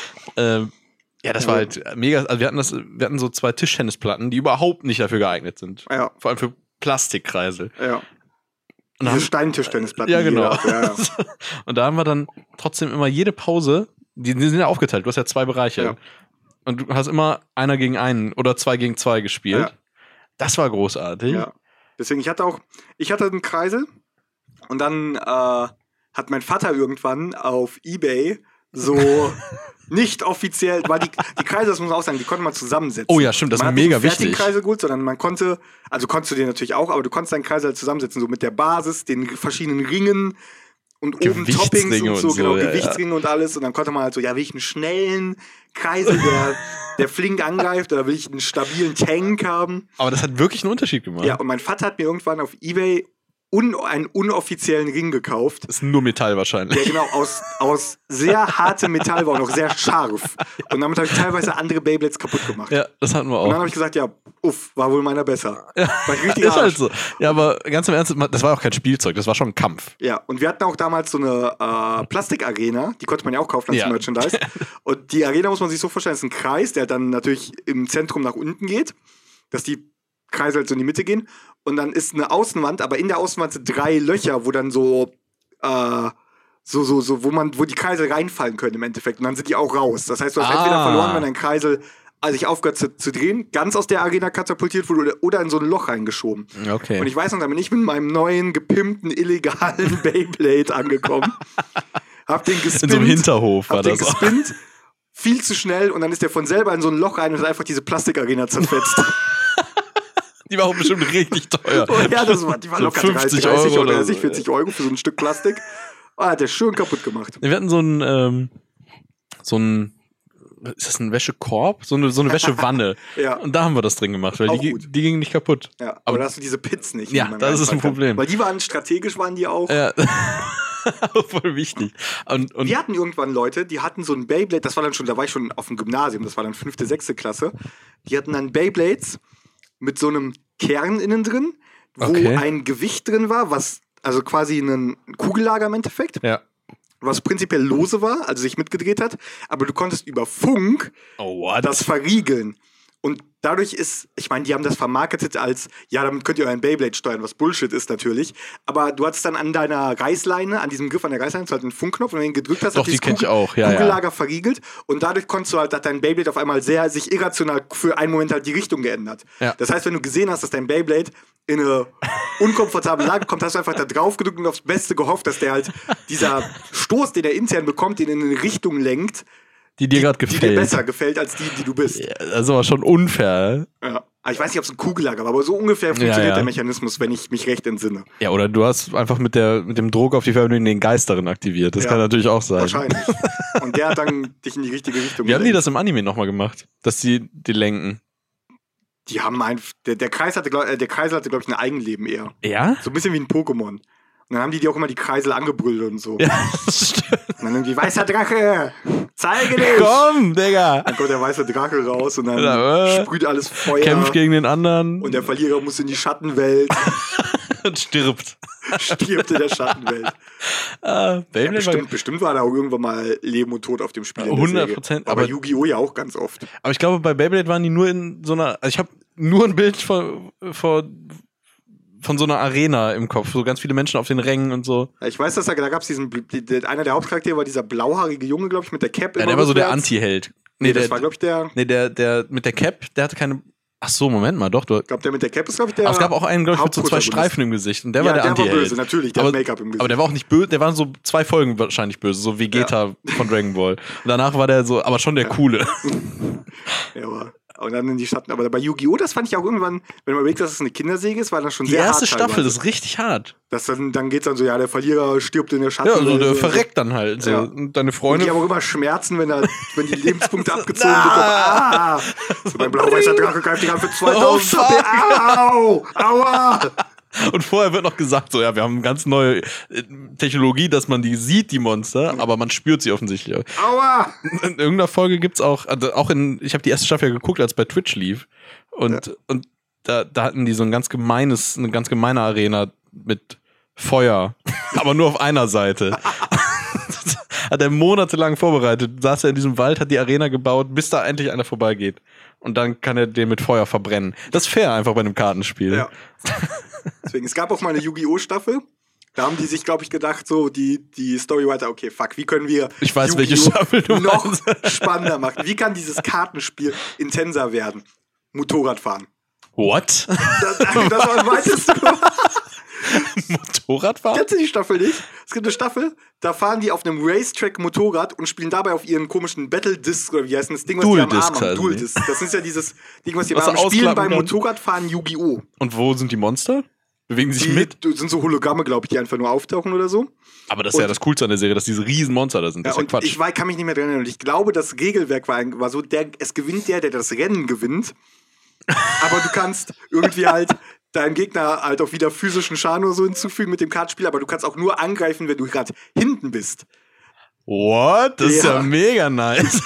B: ähm, ja, das war halt mega. Also wir hatten das, wir hatten so zwei Tischtennisplatten, die überhaupt nicht dafür geeignet sind.
A: Ja,
B: Vor allem für Plastikkreisel.
A: ja.
B: Und
A: Diese
B: haben-
A: Steintischtennisplatten.
B: Ja,
A: die
B: genau.
A: jeder hat, Ja, ja.
B: Und da haben wir dann trotzdem immer jede Pause, die, die sind ja aufgeteilt, du hast ja zwei Bereiche.
A: Ja.
B: Und du hast immer einer gegen einen oder zwei gegen zwei gespielt.
A: Ja.
B: Das war großartig.
A: Ja. Deswegen, ich hatte auch, ich hatte einen Kreisel und dann äh, hat mein Vater irgendwann auf eBay so nicht offiziell, weil die, die Kreisel, das muss man auch sagen, die konnte man zusammensetzen.
B: Oh ja, stimmt, das ist
A: man hat
B: mega
A: nicht einen fertigen
B: wichtig.
A: Kreisel geholt, sondern man konnte, also konntest du den natürlich auch, aber du konntest deinen Kreisel halt zusammensetzen, so mit der Basis, den verschiedenen Ringen und oben Toppings
B: Gewichtsringe
A: und so,
B: und so,
A: genau,
B: ja, ja.
A: Gewichtsringe und alles. Und dann konnte man halt so, ja, will ich einen schnellen Kreisel, der, der flink angreift, oder will ich einen stabilen Tank haben?
B: Aber das hat wirklich einen Unterschied gemacht.
A: Ja, und mein Vater hat mir irgendwann auf eBay un einen unoffiziellen Ring gekauft,
B: Das ist nur Metall wahrscheinlich.
A: der genau aus, aus sehr hartem Metall war und auch sehr scharf. Und damit habe ich teilweise andere Beyblades kaputt gemacht.
B: Ja, das hatten wir
A: Und dann
B: auch.
A: habe ich gesagt, ja, uff, war wohl meiner besser.
B: Ja.
A: War ich richtig
B: Ist halt
A: Arsch.
B: so. Ja, aber ganz im Ernst, das war auch kein Spielzeug, das war schon ein Kampf.
A: Ja, und wir hatten auch damals so eine äh, Plastikarena, die konnte man ja auch kaufen als
B: Ja.
A: Merchandise. Und die Arena muss man sich so vorstellen, ist ein Kreis, der dann natürlich im Zentrum nach unten geht, dass die Kreise halt so in die Mitte gehen. Und dann ist eine Außenwand, aber in der Außenwand sind drei Löcher, wo dann so, äh, so, so, so, wo man, wo die Kreisel reinfallen können im Endeffekt. Und dann sind die auch raus. Das heißt, du hast
B: Ah.
A: entweder verloren, wenn ein Kreisel also sich aufgehört zu, zu drehen, ganz aus der Arena katapultiert wurde oder, oder in so ein Loch reingeschoben.
B: Okay.
A: Und ich weiß noch, da bin ich mit meinem neuen, gepimpten, illegalen Beyblade angekommen. Hab den gespinnt.
B: In so einem Hinterhof war
A: hab den
B: das auch.
A: gespinnt, viel zu schnell, und dann ist der von selber in so ein Loch rein und hat einfach diese Plastikarena zerfetzt.
B: Die war auch bestimmt richtig teuer.
A: Oh, ja, das war, die war
B: So
A: locker
B: fünfzig
A: dreißig, dreißig
B: Euro
A: oder
B: oder so.
A: vierzig Euro für so ein Stück Plastik. Ah, hat der schön kaputt gemacht.
B: Wir hatten so ein, ähm, so ein, ist das ein Wäschekorb? So eine, so eine Wäschewanne.
A: Ja.
B: Und da haben wir das drin gemacht, weil
A: Auch
B: die,
A: gut.
B: die gingen nicht kaputt.
A: Ja, aber,
B: Aber-
A: da hast du diese Pits nicht.
B: Ja,
A: die man
B: das ist ein
A: reinfallen kann.
B: Problem.
A: Weil die waren, strategisch waren die auch.
B: Ja. Voll wichtig. Und, und
A: Wir hatten irgendwann Leute, die hatten so ein Beyblade, das war dann schon, da war ich schon auf dem Gymnasium, das war dann fünfte, sechste Klasse. Die hatten dann Beyblades mit so einem Kern innen drin, wo
B: Okay.
A: ein Gewicht drin war, was, also quasi ein Kugellager im Endeffekt,
B: ja.
A: was prinzipiell lose war, also sich mitgedreht hat, aber du konntest über Funk
B: Oh, what?
A: das verriegeln. Und dadurch ist, ich meine, die haben das vermarktet als, ja, damit könnt ihr euren Beyblade steuern, was Bullshit ist natürlich. Aber du hattest dann an deiner Reißleine, an diesem Griff an der Reißleine, halt einen Funkknopf und wenn du ihn gedrückt hast,
B: Doch,
A: hat
B: die
A: dieses
B: kenn ich
A: Kugel-
B: auch. Ja,
A: Kugellager
B: ja.
A: verriegelt und dadurch konntest du halt, hat dein Beyblade auf einmal sehr sich irrational für einen Moment halt die Richtung geändert.
B: Ja.
A: Das heißt, wenn du gesehen hast, dass dein Beyblade in eine unkomfortable Lage kommt, hast du einfach da drauf gedrückt und aufs Beste gehofft, dass der halt dieser Stoß, den er intern bekommt, den in eine Richtung lenkt,
B: Die dir gerade
A: die
B: gefällt.
A: dir besser gefällt als die, die du bist.
B: Ja, das ist aber schon unfair.
A: Ja. Aber ich weiß nicht, ob es ein Kugellager war, aber so ungefähr funktioniert
B: Ja, ja.
A: der Mechanismus, wenn ich mich recht entsinne.
B: Ja, oder du hast einfach mit, der, mit dem Druck auf die Fernbedienung den Geist darin aktiviert. Das
A: Ja.
B: kann natürlich auch sein.
A: Wahrscheinlich. Und der hat dann dich in die richtige Richtung
B: Wie haben die
A: gelenkt.
B: das im Anime nochmal gemacht? Dass die die lenken?
A: Die haben einfach, der, der Kreis hatte, glaub, äh, der Kreisel hatte, glaube ich, ein Eigenleben eher.
B: Ja?
A: So ein bisschen wie ein Pokémon. Und dann haben die die auch immer die Kreisel angebrüllt und so.
B: Ja, das stimmt.
A: Und dann irgendwie, weißer Drache, zeige dich!
B: Komm, Digga!
A: Dann kommt der weiße Drache raus und dann
B: Ja, äh.
A: sprüht alles Feuer.
B: Kämpft gegen den anderen
A: Und der Verlierer muss in die Schattenwelt,
B: und stirbt.
A: stirbt in der Schattenwelt.
B: Ah,
A: Ja,
B: Beyblade
A: bestimmt, bestimmt war da auch irgendwann mal Leben und Tod auf dem Spiel. in der
B: hundert
A: Serie.
B: Prozent,
A: Aber,
B: aber-
A: Yu-Gi-Oh! Ja auch ganz oft.
B: war, aber ich glaube, bei Beyblade waren die nur in so einer, also ich habe nur ein Bild vor, vor, von so einer Arena im Kopf, so ganz viele Menschen auf den Rängen und so.
A: Ja, ich weiß, dass da, da gab es diesen, die, die, einer der Hauptcharaktere war dieser blauhaarige Junge, glaube ich, mit der Cap.
B: Ja,
A: immer
B: der war so der
A: rückwärts.
B: Anti-Held.
A: Nee,
B: Nee,
A: das
B: der,
A: war, glaube ich, der,
B: nee, der, der mit der Cap, der hatte keine. Ach so, Moment mal, doch. Du,
A: ich glaube, der mit der Cap ist, glaube ich, der
B: aber es gab auch einen, glaube ich, mit so zwei
A: Hauptprotagonist.
B: Streifen im Gesicht. Und der
A: Ja,
B: war der,
A: der war
B: Anti-Held.
A: böse, natürlich, der
B: aber,
A: hat Make-up im Gesicht.
B: Aber der war auch nicht böse, der waren so zwei Folgen wahrscheinlich böse, so Vegeta von Dragon Ball. Und danach war der so, aber schon der Coole.
A: Ja, aber, und dann in die Schatten. Aber bei Yu-Gi-Oh! Das fand ich auch irgendwann, wenn man überlegt, dass es eine Kindersäge ist, war das schon
B: Die
A: sehr
B: erste
A: hart
B: Staffel
A: teilweise.
B: ist richtig hart.
A: Das dann, dann geht's dann so, ja, der Verlierer stirbt in der Schatten.
B: Ja, also der verreckt dann halt. So.
A: Ja.
B: Und deine
A: Und
B: Freunde.
A: die haben auch immer Schmerzen, wenn, er, wenn die Lebenspunkte abgezogen bekommen. Ah! So, mein blau-weißer Drache greift dich an für zweitausend.
B: Oh, fuck.
A: Au! Aua!
B: Und vorher wird noch gesagt, so, ja, wir haben eine ganz neue äh, Technologie, dass man die sieht, die Monster, aber man spürt sie offensichtlich.
A: Aua!
B: In irgendeiner Folge gibt's auch, also auch in, ich habe die erste Staffel ja geguckt, als bei Twitch lief. Und, ja. und da, da hatten die so ein ganz gemeines, eine ganz gemeine Arena mit Feuer, aber nur auf einer Seite. Hat er monatelang vorbereitet, saß er in diesem Wald, hat die Arena gebaut, bis da endlich einer vorbeigeht. Und dann kann er den mit Feuer verbrennen. Das ist fair einfach bei einem Kartenspiel.
A: Ja. Deswegen, es gab auch mal eine Yu-Gi-Oh! Staffel. Da haben die sich, glaube ich, gedacht, so die, die Storywriter, okay, fuck, wie können wir
B: Ich weiß, welche
A: Yu-Gi-Oh!
B: Staffel du
A: noch
B: meinst.
A: spannender machen? Wie kann dieses Kartenspiel intenser werden? Motorradfahren.
B: What?
A: Das, das war, meintest du?
B: Motorradfahren?
A: Kennst du die Staffel nicht? Es gibt eine Staffel, da fahren die auf einem Racetrack Motorrad und spielen dabei auf ihren komischen Battle Disc oder wie heißt das Ding, was
B: Dual
A: die am
B: Disc
A: Arm haben.
B: heißen
A: Dual
B: die.
A: Disc. Das ist ja dieses Ding, was die am
B: Was du
A: Arm haben. Spielen
B: ausklappen
A: beim
B: kannst.
A: Motorradfahren Yu-Gi-Oh!
B: Und wo sind die Monster? Bewegen sie sich
A: Die
B: mit?
A: sind so Hologramme, glaube ich, die einfach nur auftauchen oder so.
B: Aber das ist ja
A: Und-
B: das Coolste an der Serie, dass diese riesen Monster da sind. Das
A: Ja,
B: ist ja
A: und
B: Quatsch.
A: ich war, kann mich nicht mehr dran erinnern. Und ich glaube, das Regelwerk war, ein- war so, der, es gewinnt der, der das Rennen gewinnt. Aber du kannst irgendwie halt deinem Gegner halt auch wieder physischen Schaden oder so hinzufügen mit dem Kartenspiel. Aber du kannst auch nur angreifen, wenn du gerade hinten bist.
B: What? Das ist
A: Ja.
B: ja mega nice.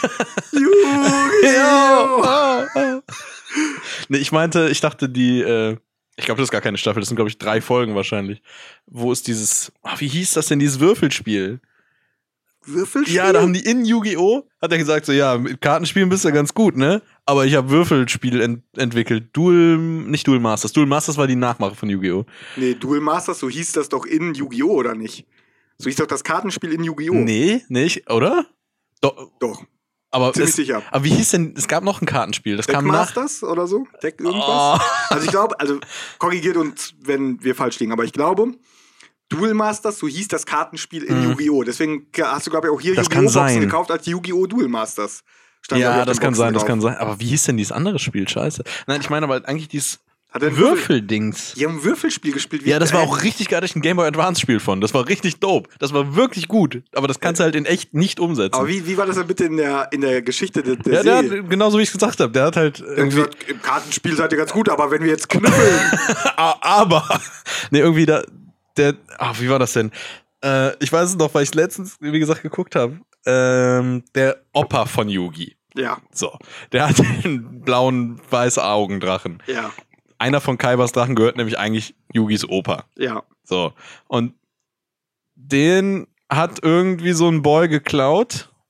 A: Yu-Gi-Oh!
B: oh, oh. Nee, ich meinte, ich dachte, die, äh, ich glaube, das ist gar keine Staffel, das sind, glaube ich, drei Folgen wahrscheinlich. Wo ist dieses, ach, wie hieß das denn, dieses Würfelspiel?
A: Würfelspiel?
B: Ja, da haben die in Yu-Gi-Oh! Hat er gesagt, so, ja, mit Kartenspielen bist du ja ganz gut, ne? Aber ich habe Würfelspiel ent entwickelt. Duel, nicht Duel Masters. Duel Masters war die Nachmache von Yu-Gi-Oh!
A: Nee, Duel Masters, so hieß das doch in Yu-Gi-Oh! Oder nicht? So hieß doch das Kartenspiel in Yu-Gi-Oh!
B: Nee, nicht, oder? Doch,
A: Doch,
B: aber,
A: ziemlich
B: es,
A: sicher.
B: aber wie hieß denn, es gab noch ein Kartenspiel, das kam nach...
A: Deckmasters oder so? Deck irgendwas?
B: Oh.
A: Also ich glaube, also korrigiert uns, wenn wir falsch liegen, aber ich glaube, Duel Masters, so hieß das Kartenspiel in
B: Mhm.
A: Yu-Gi-Oh! Deswegen hast du, glaube ich, auch hier
B: Das kann
A: Yu-Gi-Oh! Boxen
B: sein.
A: gekauft als Yu-Gi-Oh! Duel Masters. Stand, glaub ich,
B: Ja,
A: auf
B: das
A: den
B: kann
A: Boxen
B: sein, das
A: drauf.
B: kann sein. Aber wie hieß denn dieses andere Spiel? Scheiße. Nein, ich meine aber eigentlich dieses
A: Hat er ein Würfel
B: Würfeldings.
A: Die haben ein Würfelspiel gespielt. Wie
B: Ja, das war
A: äh,
B: auch richtig geil, da ich ein Game Boy Advance Spiel von. Das war richtig dope. Das war wirklich gut. Aber das kannst du halt in echt nicht umsetzen.
A: Aber wie, wie war das denn bitte in der, in der Geschichte der, der
B: ja, der
A: Serie?
B: hat, genauso wie ich es gesagt habe, der hat halt
A: Der hat
B: irgendwie.
A: gesagt, im Kartenspiel seid ihr ganz gut, aber wenn wir jetzt knüppeln.
B: Ah, aber. Nee, irgendwie da. Der. Ach, wie war das denn? Äh, ich weiß es noch, weil ich letztens, wie gesagt, geguckt habe. Ähm, der Opa von Yugi.
A: ja,
B: So. Der hat den blauen, weiß Augendrachen.
A: ja,
B: Einer von Kaibas Drachen gehört nämlich eigentlich Yugis Opa.
A: ja.
B: So. Und den hat irgendwie so ein Boy geklaut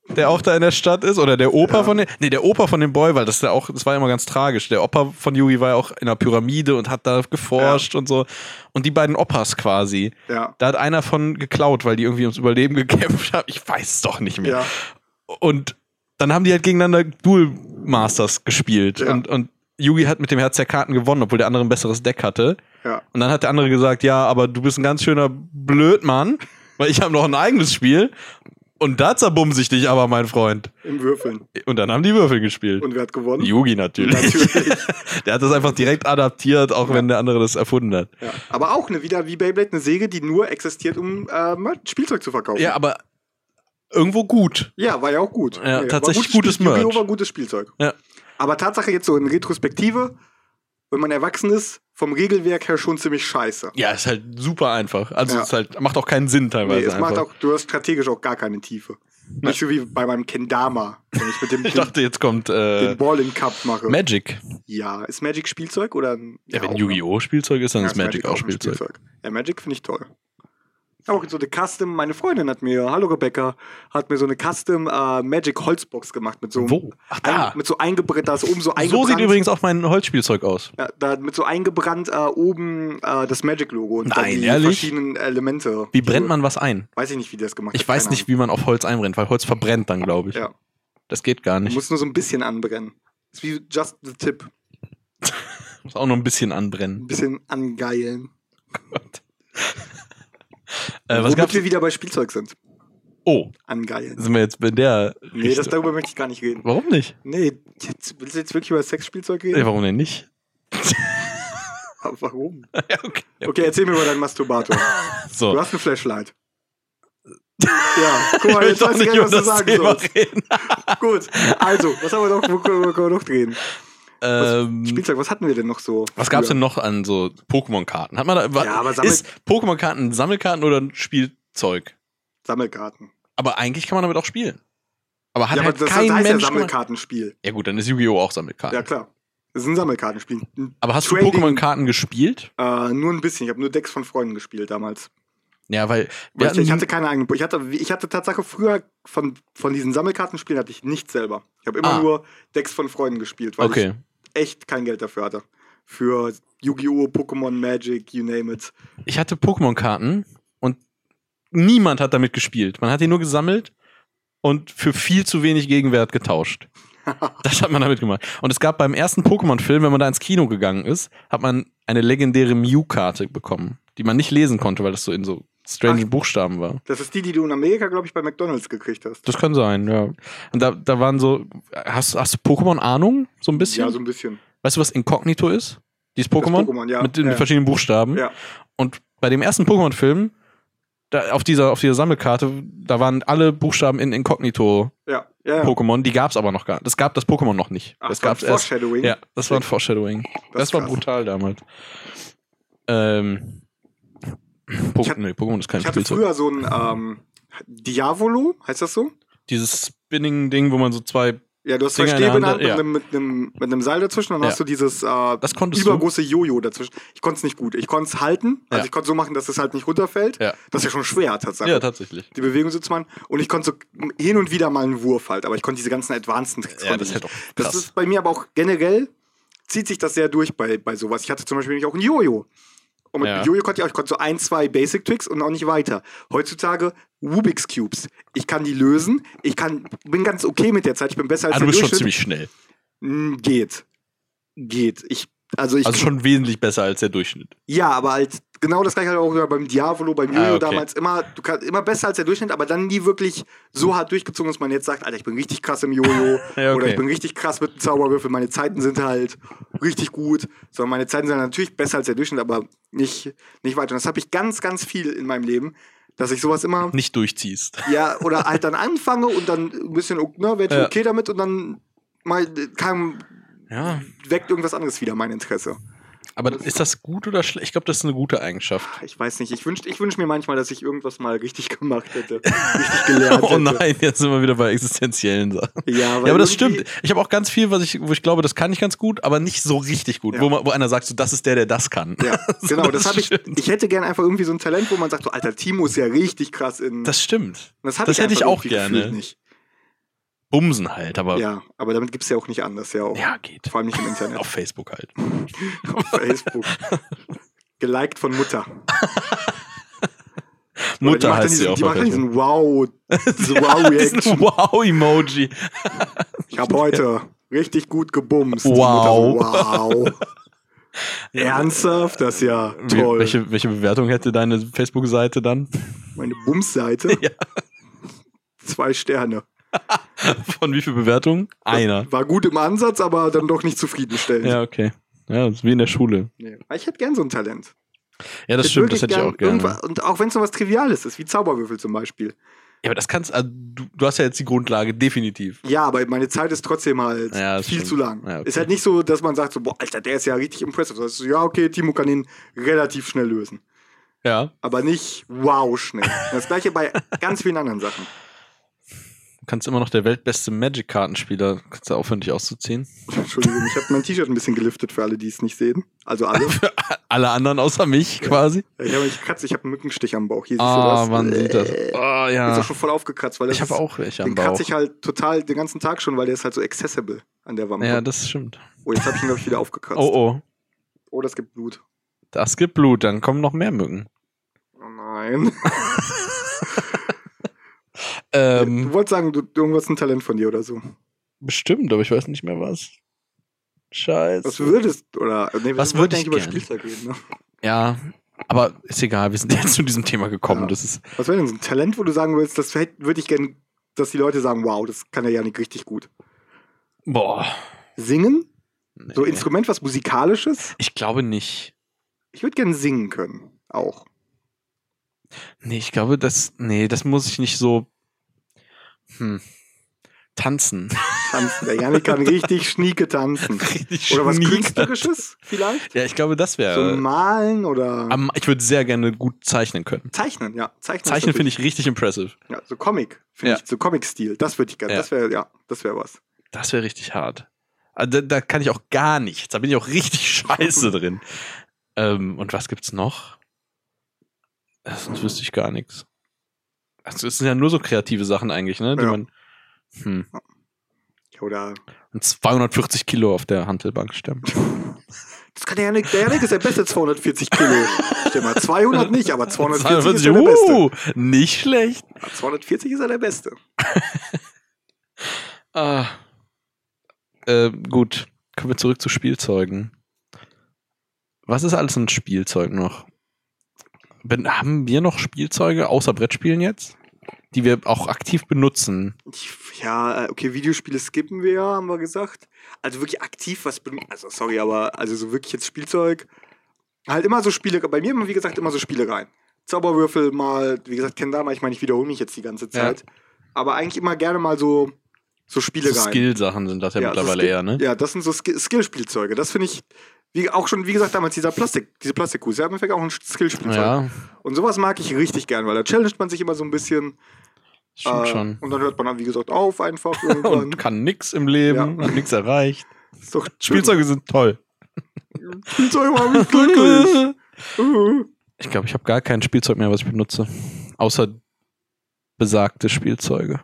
B: der auch da in der Stadt ist, oder der Opa
A: Ja.
B: von dem, nee, der Opa von dem Boy, weil das ist ja auch, das war immer ganz tragisch. Der Opa von Yugi war ja auch in einer Pyramide und hat da geforscht und so. Und die beiden Opas quasi,
A: Ja.
B: da hat einer von geklaut, weil die irgendwie ums Überleben gekämpft haben. Ich weiß es doch nicht mehr.
A: Ja.
B: Und dann haben die halt gegeneinander Duel Masters gespielt.
A: Ja.
B: Und, und Yugi hat mit dem Herz der Karten gewonnen, obwohl der andere ein besseres Deck hatte.
A: Ja.
B: Und dann hat der andere gesagt, ja, aber du bist ein ganz schöner Blödmann, weil ich habe noch ein eigenes Spiel. Und da zerbumse ich dich aber, mein Freund.
A: Im Würfeln.
B: Und dann haben die Würfel gespielt.
A: Und wer hat gewonnen?
B: Yugi natürlich.
A: Natürlich.
B: Der hat das einfach direkt adaptiert, auch wenn der andere das erfunden hat.
A: Ja. Aber auch eine, wieder wie Beyblade, eine Säge, die nur existiert, um äh, mal Spielzeug zu verkaufen.
B: Ja, aber irgendwo gut.
A: Ja, war ja auch gut.
B: Ja,
A: Nee,
B: tatsächlich
A: war
B: gutes
A: Spiel- Yu-Gi-Oh!
B: Merch.
A: War gutes Spielzeug.
B: Ja.
A: Aber Tatsache jetzt so in Retrospektive, wenn man erwachsen ist, vom Regelwerk her schon ziemlich scheiße.
B: Ja, ist halt super einfach. Also
A: Ja.
B: es ist halt, macht auch keinen Sinn teilweise
A: Nee, es
B: einfach.
A: macht auch, du hast strategisch auch gar keine Tiefe. Nicht so wie bei meinem Kendama, wenn ich mit dem
B: ich dachte, jetzt kommt
A: den
B: äh,
A: Ball in Cup mache.
B: Magic.
A: Ja, ist Magic Spielzeug oder?
B: Ja, wenn
A: auch,
B: Yu-Gi-Oh! Spielzeug ist, dann
A: Ja,
B: ist Magic auch Spielzeug.
A: ein Ja, Magic finde ich toll. Auch so eine Custom, meine Freundin hat mir, hallo Rebecca, hat mir so eine Custom äh, Magic Holzbox gemacht mit so
B: Wo? Ach, da.
A: Ein, mit so eingebrannt, da ist oben so
B: So
A: eingebrannt.
B: sieht übrigens auch mein Holzspielzeug aus.
A: Ja, da mit so eingebrannt äh, oben äh, das Magic-Logo und dann
B: Nein,
A: die
B: ehrlich?
A: verschiedenen Elemente.
B: Wie brennt man was ein?
A: Weiß ich nicht, wie die das gemacht hat.
B: Ich weiß
A: keine
B: nicht, wie man auf Holz einbrennt, weil Holz verbrennt dann, glaube ich.
A: Ahnung. Ja,
B: Das geht gar
A: du
B: nicht.
A: musst nur so ein bisschen anbrennen. Ist wie just the tip.
B: Muss auch noch ein bisschen anbrennen.
A: Ein bisschen angeilen.
B: Gott. Äh, was
A: Womit
B: gab's?
A: wir wieder bei Spielzeug sind.
B: Oh,
A: Angeilen.
B: sind wir jetzt bei der
A: Nee, das,
B: Richtung?
A: darüber möchte ich gar nicht reden.
B: Warum nicht?
A: Nee, jetzt, willst du jetzt wirklich über Sexspielzeug reden?
B: Ey, warum denn nicht?
A: Aber warum?
B: Ja, okay.
A: Okay, erzähl mir über deinen Masturbator.
B: So.
A: Du hast eine Flashlight. Ja, guck mal,
B: will
A: jetzt
B: doch
A: weiß ich
B: nicht
A: gar nicht, was
B: über
A: du
B: das
A: sagen
B: Thema
A: sollst.
B: reden.
A: Gut, also, was haben wir noch? Wo können wir, können wir noch drehen?
B: Ähm,
A: Spielzeug, was hatten wir denn noch so?
B: was gab's
A: früher?
B: denn noch an so Pokémon-Karten? Hat man da, wa-
A: Ja, aber Sammel-
B: ist Pokémon-Karten Sammelkarten oder ein Spielzeug?
A: Sammelkarten.
B: Aber eigentlich kann man damit auch spielen. Aber hat
A: Ja,
B: halt
A: aber das
B: kein
A: heißt ja
B: Mensch gemacht.
A: Sammelkartenspiel.
B: Ja gut, dann ist Yu-Gi-Oh! Auch Sammelkarten.
A: Ja, klar. Das ist ein Sammelkartenspiel. Ein
B: Aber hast
A: Trading-
B: du Pokémon-Karten gespielt?
A: Äh, nur ein bisschen. Ich habe nur Decks von Freunden gespielt damals.
B: Ja, weil
A: Weil
B: wir
A: ich, ich
B: hatten-
A: hatte keine eigenen. Ich hatte, ich hatte Tatsache früher von, von diesen Sammelkartenspielen hatte ich nichts selber. Ich habe immer
B: Ah.
A: nur Decks von Freunden gespielt, weil
B: okay.
A: ich echt kein Geld dafür hatte. Für Yu-Gi-Oh!, Pokémon, Magic, you name it.
B: Ich hatte Pokémon-Karten und niemand hat damit gespielt. Man hat die nur gesammelt und für viel zu wenig Gegenwert getauscht. Das hat man damit gemacht. Und es gab beim ersten Pokémon-Film, wenn man da ins Kino gegangen ist, hat man eine legendäre Mew-Karte bekommen, die man nicht lesen konnte, weil das so in so strange
A: Ach.
B: Buchstaben war.
A: Das ist die, die du in Amerika, glaube ich, bei McDonalds gekriegt hast.
B: Das kann sein, ja. Und da, da waren so, hast, hast du Pokémon-Ahnung? So ein bisschen?
A: Ja, so ein bisschen.
B: Weißt du, was Inkognito ist? Dieses Pokémon?
A: Pokémon, ja.
B: Mit den
A: Ja.
B: verschiedenen Buchstaben.
A: Ja.
B: Und bei dem ersten Pokémon-Film, da, auf, dieser, auf dieser Sammelkarte, da waren alle Buchstaben in Inkognito-Pokémon,
A: Ja, ja. ja.
B: die gab es aber noch gar nicht. Das gab das Pokémon noch nicht.
A: Ach,
B: das
A: war
B: gab's erst.
A: Foreshadowing.
B: Ja, das war ein Foreshadowing. Das,
A: Das ist
B: war
A: krass.
B: brutal damals. Ähm. Po
A: Ich hab-
B: nee, Pokémon ist kein
A: Ich hatte
B: Spielzeug.
A: früher so ein ähm, Diavolo, heißt das so?
B: Dieses Spinning-Ding, wo man so zwei.
A: Ja, du hast zwei
B: Dinger in der
A: Stäbe in der Hand
B: Hand,
A: mit,
B: ja.
A: einem, mit, einem, mit einem Seil dazwischen, dann
B: Ja.
A: hast du dieses äh,
B: Das konntest du?
A: übergroße Jojo dazwischen. Ich konnte es nicht gut. Ich konnte es halten, also
B: Ja.
A: ich konnte so machen, dass es halt nicht runterfällt.
B: Ja.
A: Das ist ja schon schwer, tatsächlich.
B: Ja, tatsächlich.
A: Die Bewegung so zu machen. Und ich konnte so hin und wieder mal einen Wurf halt, aber ich konnte diese ganzen Advanced Tricks
B: Ja,
A: konnte
B: das
A: ich
B: ist
A: nicht.
B: halt auch
A: Das
B: krass.
A: ist bei mir aber auch generell, zieht sich das sehr durch bei, bei sowas. Ich hatte zum Beispiel nämlich auch ein Jojo. Und mit
B: Ja.
A: Jojo konnte ich auch, ich konnte so ein, zwei Basic Tricks und auch nicht weiter. Heutzutage Rubik's Cubes. Ich kann die lösen. Ich kann, bin ganz okay mit der Zeit. Ich bin besser als
B: Ah, du
A: der
B: bist schon
A: Durchschnitt.
B: ziemlich schnell.
A: Mm, Geht. Geht. Ich, also ich,
B: Also schon wesentlich besser als der Durchschnitt.
A: ja, aber halt genau das gleiche halt auch wieder beim Diavolo, beim Jojo
B: Ah, okay.
A: damals immer, du kannst immer besser als der Durchschnitt, aber dann nie wirklich so hart durchgezogen, dass man jetzt sagt, Alter, ich bin richtig krass im Jojo
B: Ja, okay.
A: oder ich bin richtig krass mit dem Zauberwürfel, meine Zeiten sind halt richtig gut, sondern meine Zeiten sind natürlich besser als der Durchschnitt, aber nicht, nicht weiter. Und das habe ich ganz, ganz viel in meinem Leben, dass ich sowas immer,
B: Nicht durchziehst.
A: ja, oder halt dann anfange und dann ein bisschen, ne, werde ich
B: Ja.
A: okay damit und dann mal kam,
B: Ja.
A: weckt irgendwas anderes wieder mein Interesse.
B: Aber ist das gut oder schlecht? Ich glaube, das ist eine gute Eigenschaft.
A: Ich weiß nicht, ich wünsche ich wünsch mir manchmal, dass ich irgendwas mal richtig gemacht hätte. Richtig gelernt hätte.
B: Oh nein, jetzt sind wir wieder bei existenziellen Sachen.
A: Ja, weil
B: Ja, aber das
A: irgendwie-
B: stimmt. Ich habe auch ganz viel, was ich, wo ich glaube, das kann ich ganz gut, aber nicht so richtig gut.
A: Ja.
B: Wo, man, wo einer sagt, so, das ist der, der das kann.
A: Ja,
B: So,
A: genau, das habe ich.
B: stimmt.
A: Ich hätte gern einfach irgendwie so ein Talent, wo man sagt, so, Alter, Timo ist ja richtig krass in.
B: Das stimmt.
A: das hab
B: das hätte ich
A: einfach
B: auch
A: irgendwie
B: gerne.
A: gefühlt Nicht.
B: Bumsen halt, aber.
A: Ja, aber damit gibt es ja auch nicht anders, ja auch.
B: Ja, geht.
A: Vor allem nicht im Internet.
B: Auf Facebook halt.
A: Auf Facebook. Geliked von Mutter.
B: Mutter heißt sie auch.
A: Die
B: auf
A: macht dann
B: Facebook.
A: diesen Wow, diese
B: Diesen
A: Wow-Reaction.
B: Wow-Emoji.
A: Ich habe heute richtig gut gebumst. Die
B: Wow.
A: Mutter so, wow. Ernsthaft? Das ist ja toll.
B: Wie, welche, welche Bewertung hätte deine Facebook-Seite dann?
A: Meine Bums-Seite?
B: Ja.
A: Zwei Sterne.
B: Von wie viel Bewertungen? Einer.
A: War gut im Ansatz, aber dann doch nicht zufriedenstellend.
B: Ja, okay. Ja, das ist wie in der Schule.
A: Nee. Ich hätte gern so ein Talent.
B: Ja, das
A: Ich
B: stimmt, das hätte ich
A: gern
B: auch gerne.
A: irgendwas- Und auch wenn es so was Triviales ist, wie Zauberwürfel zum Beispiel.
B: Ja, aber das kannst also, du, du hast ja jetzt die Grundlage, definitiv.
A: Ja, aber meine Zeit ist trotzdem halt
B: Ja, das
A: viel
B: stimmt.
A: zu lang.
B: Ja, okay.
A: Ist halt nicht so, dass man sagt, so, boah, Alter, der ist ja richtig impressive. Das ist so, ja, okay, Timo kann ihn relativ schnell lösen.
B: Ja.
A: Aber nicht wow schnell. Das gleiche bei ganz vielen anderen Sachen.
B: Du kannst immer noch der weltbeste Magic-Kartenspieler. Kannst du aufhören, dich auszuziehen?
A: Entschuldigung, ich habe mein T-Shirt ein bisschen geliftet für alle, die es nicht sehen. Also alle.
B: Für alle anderen außer mich quasi.
A: Ich habe mich gekratzt, ich habe einen Mückenstich am Bauch. Hier siehst
B: Ah,
A: du das.
B: man sieht das.
A: Äh,
B: Oh,
A: Ist
B: ja.
A: auch schon voll aufgekratzt, weil das
B: Ich habe
A: ist,
B: auch welche am
A: den
B: Bauch.
A: kratze ich halt total den ganzen Tag schon, weil der ist halt so accessible an der Wampe.
B: Ja, das stimmt.
A: Oh, jetzt habe ich ihn, glaube ich, wieder aufgekratzt.
B: Oh, oh.
A: Oh, das gibt Blut.
B: Das gibt Blut, dann kommen noch mehr Mücken.
A: Oh nein.
B: Ähm,
A: Du wolltest sagen, du, irgendwas ein Talent von dir oder so.
B: bestimmt, aber ich weiß nicht mehr was. Scheiße.
A: Was würdest, oder, nee,
B: Was
A: wir
B: würd
A: wollten
B: ich
A: eigentlich über
B: gern?
A: Spielzeug reden, ne?
B: Ja, aber ist egal, wir sind jetzt zu diesem Thema gekommen.
A: Ja.
B: Das ist.
A: Was wäre denn so ein Talent, wo du sagen willst, das hätt- würde ich gerne, dass die Leute sagen, wow, das kann der Janik richtig gut.
B: Boah.
A: Singen?
B: Nee.
A: So Instrument, was Musikalisches?
B: Ich glaube nicht.
A: Ich würde gerne singen können, auch.
B: Nee, ich glaube, das. Nee, das muss ich nicht so. Hm. Tanzen.
A: Tanzen. Der Janik kann richtig schnieke tanzen.
B: Richtig
A: Oder was
B: schnieke.
A: Künstlerisches vielleicht?
B: Ja, ich glaube, das
A: So
B: wäre.
A: malen oder
B: Am- ich würde sehr gerne gut zeichnen können.
A: zeichnen, ja. Zeichnen, ist
B: Zeichnen finde
A: natürlich-
B: ich richtig impressive.
A: Ja, so Comic, finde
B: Ja.
A: ich, so Comic-Stil. Das würde ich gerne.
B: Ja.
A: Das wäre, ja, das wäre was.
B: Das wäre richtig hart. Also, da, da kann ich auch gar nichts. Da bin ich auch richtig scheiße drin. Ähm, und was gibt's noch? Äh, Sonst wüsste ich gar nichts. Also, es sind ja nur so kreative Sachen eigentlich, ne? Die
A: Ja.
B: man. Hm.
A: Oder
B: Und zweihundertvierzig Kilo auf der Hantelbank stemmen.
A: das kann der Janik, der Janik ist der beste zweihundertvierzig Kilo. Stell mal, zweihundert nicht, aber zweihundertvierzig ist er der Beste.
B: uh, nicht schlecht.
A: Ja, zweihundertvierzig ist er der Beste.
B: Ah. Äh, gut. Kommen wir zurück zu Spielzeugen. Was ist alles ein Spielzeug noch? Ben, haben wir noch Spielzeuge außer Brettspielen jetzt? Die wir auch aktiv benutzen?
A: Ich, ja, äh, okay, Videospiele skippen wir ja, haben wir gesagt. Also wirklich aktiv was benutzen. Also sorry, aber also so wirklich jetzt Spielzeug. Halt immer so Spiele, bei mir immer, wie gesagt, immer so Spielereien. Zauberwürfel mal, wie gesagt, Kendama, ich meine, ich wiederhole mich jetzt die ganze Zeit.
B: Ja.
A: Aber eigentlich immer gerne mal so, so
B: So
A: Spielereien.
B: Skill-Sachen sind das ja,
A: Ja,
B: mittlerweile
A: so Skill-
B: eher, ne?
A: Ja, das sind so Skill- Skill-Spielzeuge. Das finde ich, wie, auch schon, wie gesagt, damals dieser Plastik, diese Plastikkuh, ist ja im Endeffekt auch ein Skill-Spielzeug.
B: Ja,
A: Und sowas mag ich richtig gern, weil da challenged man sich immer so ein bisschen.
B: stimmt
A: äh,
B: schon.
A: Und dann hört man dann, wie gesagt, auf einfach irgendwann.
B: Und kann nix im Leben,
A: Ja.
B: hat nix erreicht.
A: Ist doch
B: Spielzeuge sind toll.
A: Spielzeuge machen mich glücklich. Uh.
B: Ich glaube, ich habe gar kein Spielzeug mehr, was ich benutze. Außer besagte Spielzeuge.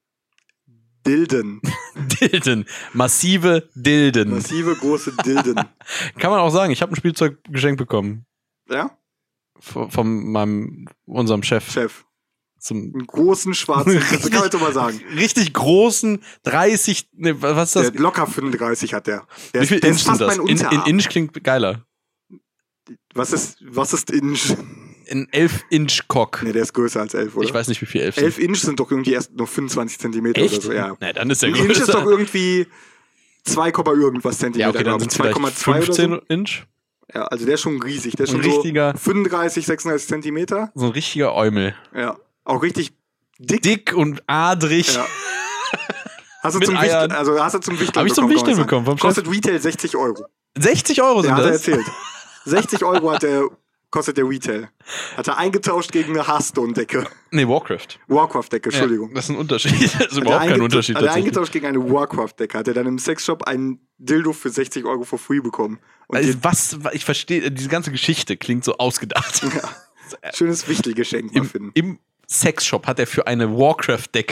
A: Dilden.
B: Dilden. Massive Dilden.
A: Massive große Dilden.
B: Kann man auch sagen, ich habe ein Spielzeug geschenkt bekommen.
A: Ja?
B: Von, von meinem, unserem Chef.
A: Chef.
B: Zum
A: Einen großen schwarzen, das kann man doch mal sagen.
B: richtig großen dreißig, ne, was ist das?
A: Der locker fünfunddreißig hat der. Der
B: Wie
A: ist,
B: viel
A: der
B: Inch
A: ist fast
B: sind das?
A: mein
B: In, in
A: Unterarm.
B: Inch klingt geiler.
A: Was ist, was ist Inch?
B: Ein elf Inch Cock.
A: Ne, der ist größer als elf, oder?
B: Ich weiß nicht, wie viel elf sind.
A: elf Inch sind doch irgendwie erst nur fünfundzwanzig Zentimeter
B: Echt?
A: oder so. Ja.
B: Na, dann ist der
A: Ein Inch ist
B: größer.
A: doch irgendwie zwei, irgendwas Zentimeter.
B: Ja, okay, dann
A: glaub ich.
B: sind es vielleicht fünfzehn
A: oder so.
B: Inch.
A: Ja, also der ist schon riesig. Der ist
B: Ein
A: schon
B: richtiger-
A: so fünfunddreißig, sechsunddreißig Zentimeter.
B: So ein richtiger Eumel.
A: Ja. Auch richtig dick.
B: Dick und adrig.
A: Ja. Hast du
B: Mit
A: zum
B: Eiern.
A: Wichteln, also hast du zum Wichteln
B: Hab ich zum
A: bekommen,
B: Wichteln
A: kann man
B: bekommen vom
A: sagen.
B: Chef.
A: Kostet Retail sechzig Euro.
B: sechzig Euro sind
A: Ja, hat er
B: das.
A: erzählt. sechzig Euro hat der, kostet der Retail. Hat er eingetauscht gegen eine Hearthstone-Decke.
B: Nee, Warcraft.
A: Warcraft-Decke, Entschuldigung.
B: Ja, das ist ein Unterschied. Das ist
A: Hat er
B: überhaupt kein
A: eingeta-
B: Unterschied
A: Hat er
B: tatsächlich.
A: eingetauscht gegen eine Warcraft-Decke. Hat er dann im Sexshop einen Dildo für sechzig Euro for free bekommen. Und
B: Also,
A: die,
B: was, ich verstehe, diese ganze Geschichte klingt so ausgedacht.
A: schönes Wichtelgeschenk mal
B: Im,
A: finden.
B: Im Sexshop hat er für eine Warcraft-Decke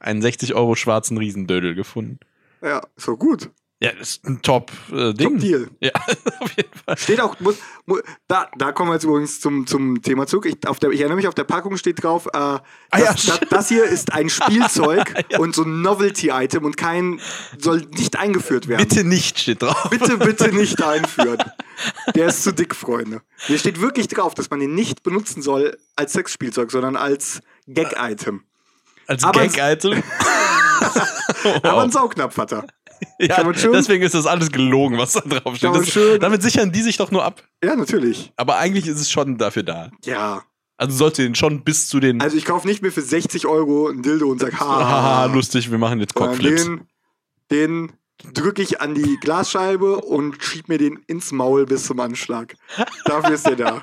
B: einen sechzig Euro schwarzen Riesendödel gefunden.
A: Ja, ist doch gut.
B: Ja, das ist ein Top-Ding.
A: Top Deal.
B: Ja, auf jeden Fall.
A: Steht auch, muss, muss, da, da kommen wir jetzt übrigens zum, zum Thema zurück. Ich, auf der, ich erinnere mich, auf der Packung steht drauf, äh, das,
B: Ah, ja,
A: das, das hier ist ein Spielzeug
B: Ja.
A: und so ein Novelty-Item und kein, soll nicht eingeführt werden.
B: Bitte nicht steht drauf.
A: Bitte, bitte nicht einführen. Der ist zu dick, Freunde. Hier steht wirklich drauf, dass man den nicht benutzen soll als Sexspielzeug, sondern als Gag-Item.
B: Als
A: Aber-
B: Gag-Item.
A: Aber ein Saugnapf hat er.
B: Ja,
A: kann man schön-
B: deswegen ist das alles gelogen, was da drauf steht.
A: Kann man
B: Das,
A: schön-
B: damit sichern die sich doch nur ab.
A: Ja, natürlich.
B: Aber eigentlich ist es schon dafür da.
A: Ja.
B: Also sollte den schon bis zu den
A: Also ich kaufe nicht mehr für sechzig Euro ein Dildo und sag,
B: haha,
A: haha,
B: lustig, wir machen jetzt
A: sondern
B: Cockflips.
A: den, den drücke ich an die Glasscheibe und schieb mir den ins Maul bis zum Anschlag. Dafür ist der da.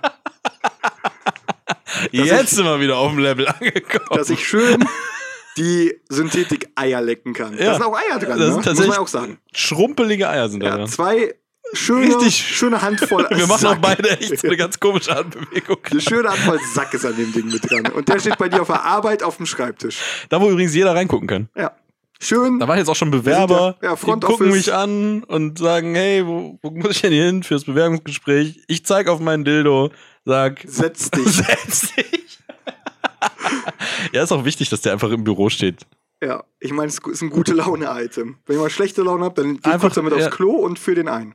B: Jetzt sind wir wieder auf dem Level angekommen.
A: Dass ich schön die Synthetik-Eier lecken kann.
B: Ja.
A: Da sind auch Eier dran,
B: Das
A: ne?
B: sind
A: Muss
B: tatsächlich-
A: man auch sagen.
B: Schrumpelige Eier sind da
A: Ja,
B: dran.
A: zwei schöne,
B: Richtig.
A: schöne Handvoll
B: Wir machen auch
A: Sack.
B: beide echt so eine ganz komische Handbewegung.
A: Eine schöne Handvoll Sack ist an dem Ding mit dran. Und der steht bei dir auf der Arbeit auf dem Schreibtisch.
B: Da, wo übrigens jeder reingucken kann.
A: Ja. Schön.
B: Da waren jetzt auch schon Bewerber,
A: Ja, ja, Front
B: die gucken
A: Office.
B: mich an und sagen, hey, wo, wo muss ich denn hier hin fürs Bewerbungsgespräch? Ich zeig auf meinen Dildo, sag,
A: Setz dich.
B: setz dich. Ja, ist auch wichtig, dass der einfach im Büro steht.
A: Ja, ich meine, es ist ein gute Laune-Item. Wenn ich mal schlechte Laune habe, dann geh
B: Einfach,
A: kurz damit
B: ja.
A: aufs Klo und führ den ein.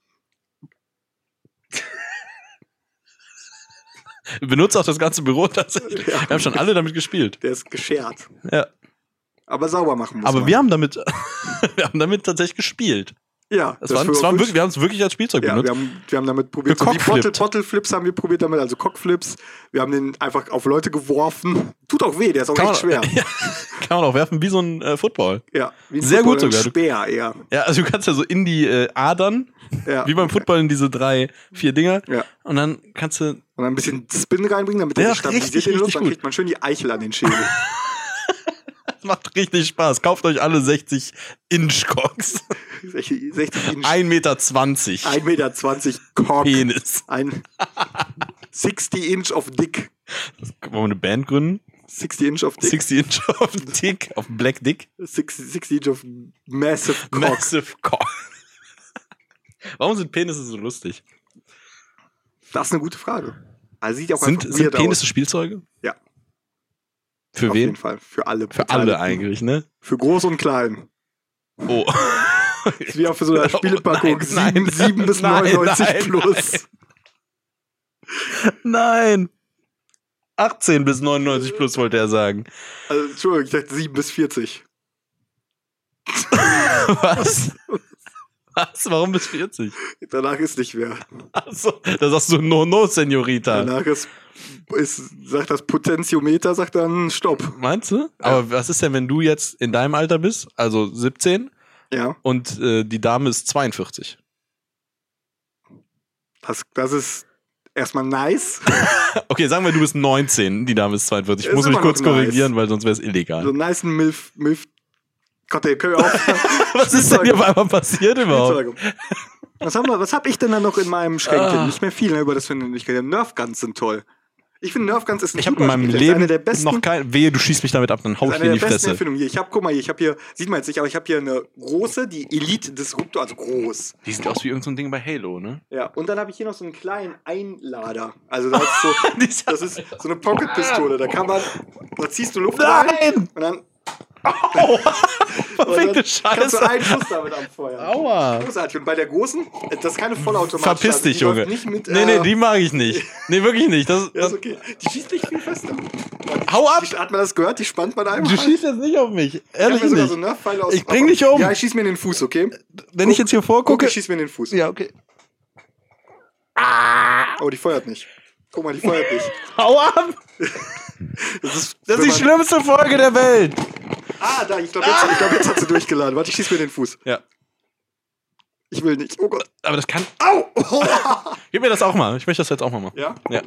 B: Benutzt auch das ganze Büro tatsächlich.
A: Ja.
B: Wir haben schon alle damit gespielt.
A: Der ist geschert.
B: Ja.
A: Aber sauber machen muss
B: Aber
A: man.
B: wir haben damit, wir haben damit tatsächlich gespielt.
A: ja,
B: Das waren, das waren wirklich, wir haben es wirklich als Spielzeug
A: ja,
B: benutzt.
A: wir haben, wir haben damit probiert, so wie
B: Gecockflippt.
A: Bottle, Bottle Flips haben wir probiert damit, also Cockflips. Wir haben den einfach auf Leute geworfen. Tut auch weh, der ist auch
B: Kann
A: echt
B: man,
A: schwer.
B: ja, kann man auch werfen wie so ein äh, Football.
A: Ja, wie ein
B: Sehr
A: Football,
B: gut
A: ein
B: sogar.
A: Speer eher.
B: Ja, also du kannst ja so in die äh, Adern,
A: Ja.
B: wie beim Football in diese drei, vier Dinger.
A: Ja.
B: Und dann kannst du,
A: Und dann ein bisschen Spin reinbringen, damit der
B: Ja,
A: sich stabilisiert
B: richtig,
A: in der Luft.
B: richtig
A: Dann
B: gut.
A: kriegt man schön die Eichel an den Schädel.
B: das macht richtig Spaß. Kauft euch alle sechzig Inch Cocks.
A: sechzig Inch,
B: ein Meter zwanzig
A: ein Meter zwanzig Cock.
B: Penis.
A: Ein sechzig Inch of Dick.
B: Wollen wir eine Band gründen?
A: sechzig Inch of Dick.
B: sechzig Inch auf Dick, auf Black Dick.
A: sechzig, sechzig Inch of Massive Cock.
B: Massive Cock. Warum sind Penisse so lustig?
A: Das ist eine gute Frage. Also sieht auch
B: Sind,
A: einfach
B: sind
A: weird
B: Penisse
A: aus.
B: Spielzeuge?
A: Ja.
B: Für
A: Auf
B: wen?
A: jeden Fall. Für alle.
B: Für alle
A: Beteiligten.
B: eigentlich, ne?
A: Für groß und klein.
B: Oh.
A: Ist wie auf so einer
B: Oh,
A: Spielepackung.
B: nein,
A: sieben,
B: nein.
A: sieben bis
B: Nein,
A: neunundneunzig
B: nein,
A: plus.
B: Nein. achtzehn bis neunundneunzig plus wollte er sagen.
A: Also, Entschuldigung, ich dachte sieben bis vierzig.
B: Was? Was? Warum bis vierzig?
A: Danach ist nicht mehr.
B: Achso, da sagst du no, no, Senorita.
A: Danach ist, ist, sagt das Potentiometer, sagt dann Stopp.
B: Meinst du? Aber was ist denn, wenn du jetzt in deinem Alter bist, also siebzehn,
A: Ja,
B: und äh, die Dame ist zweiundvierzig?
A: das, das ist erstmal nice.
B: Okay, sagen wir, du bist neunzehn, die Dame ist zweiundvierzig. Ich
A: Ist
B: muss mich
A: immer
B: kurz
A: noch nice.
B: korrigieren, weil sonst wäre es illegal.
A: So einen nice Milf, Milf. Gott, ey, können wir auch.
B: Was ist denn hier auf einmal passiert überhaupt?
A: Was, haben wir, was hab ich denn da noch in meinem Schränkchen?
B: Ah.
A: Nicht mehr viel, ne, über das finde ich. Nerf Guns sind toll. Ich finde Nerf Guns ist ein
B: Ich habe in
A: super
B: meinem
A: Spiel. Das ist
B: Leben
A: eine der besten,
B: noch kein... Wehe, du schießt mich damit ab, dann hau
A: das
B: ich
A: ist
B: dir
A: eine
B: in die
A: der besten
B: Fresse.
A: Erfindungen hier. Ich habe, guck mal hier, ich habe hier, sieht man jetzt nicht, aber ich habe hier eine große, die Elite Disruptor, also groß.
B: Die sieht aus wie irgendein so ein Ding bei Halo, ne?
A: Ja, und dann habe ich hier noch so einen kleinen Einlader. Also das ist so,
B: Dieser-
A: das ist so eine Pocket-Pistole. Da kann man, da ziehst du Luft rein
B: Nein!
A: und dann,
B: Au!
A: und
B: Verfickte
A: dann kannst du
B: Scheiße.
A: einen Schuss damit anfeuern.
B: Aua.
A: Großartig. Und bei der großen, das ist keine Vollautomatik.
B: Verpiss dich,
A: die läuft
B: Junge.
A: Nicht mit,
B: nee,
A: äh,
B: nee, die mag ich nicht. Nee, wirklich nicht. Das,
A: Ja,
B: das,
A: ist okay. Die schießt nicht viel fester.
B: hau ab!
A: Die, hat man das gehört? Die spannt man einmal.
B: Du schießt jetzt nicht auf mich.
A: Ich hab
B: Ehrlich
A: mir sogar
B: nicht.
A: so Nerfpfeile aus
B: Ich bring dich um.
A: Ja, ich schieß mir in den Fuß, okay?
B: Wenn ich jetzt hier
A: Guck,
B: vorgucke...
A: ich schieß mir in den Fuß.
B: Ja, okay.
A: Oh, die feuert nicht. Guck mal, die feuert nicht.
B: Hau ab!
A: Das ist,
B: Das
A: wenn
B: ist die
A: man-
B: schlimmste Folge der Welt.
A: Ah, da, ich glaube, jetzt, ich glaub, jetzt hat sie durchgeladen. Warte, ich schieß mir in den Fuß.
B: Ja.
A: Ich will nicht. Oh Gott.
B: Aber das kann...
A: Au! Oh.
B: Gib mir das auch mal. Ich möchte das jetzt auch mal machen.
A: Ja?
B: Ja.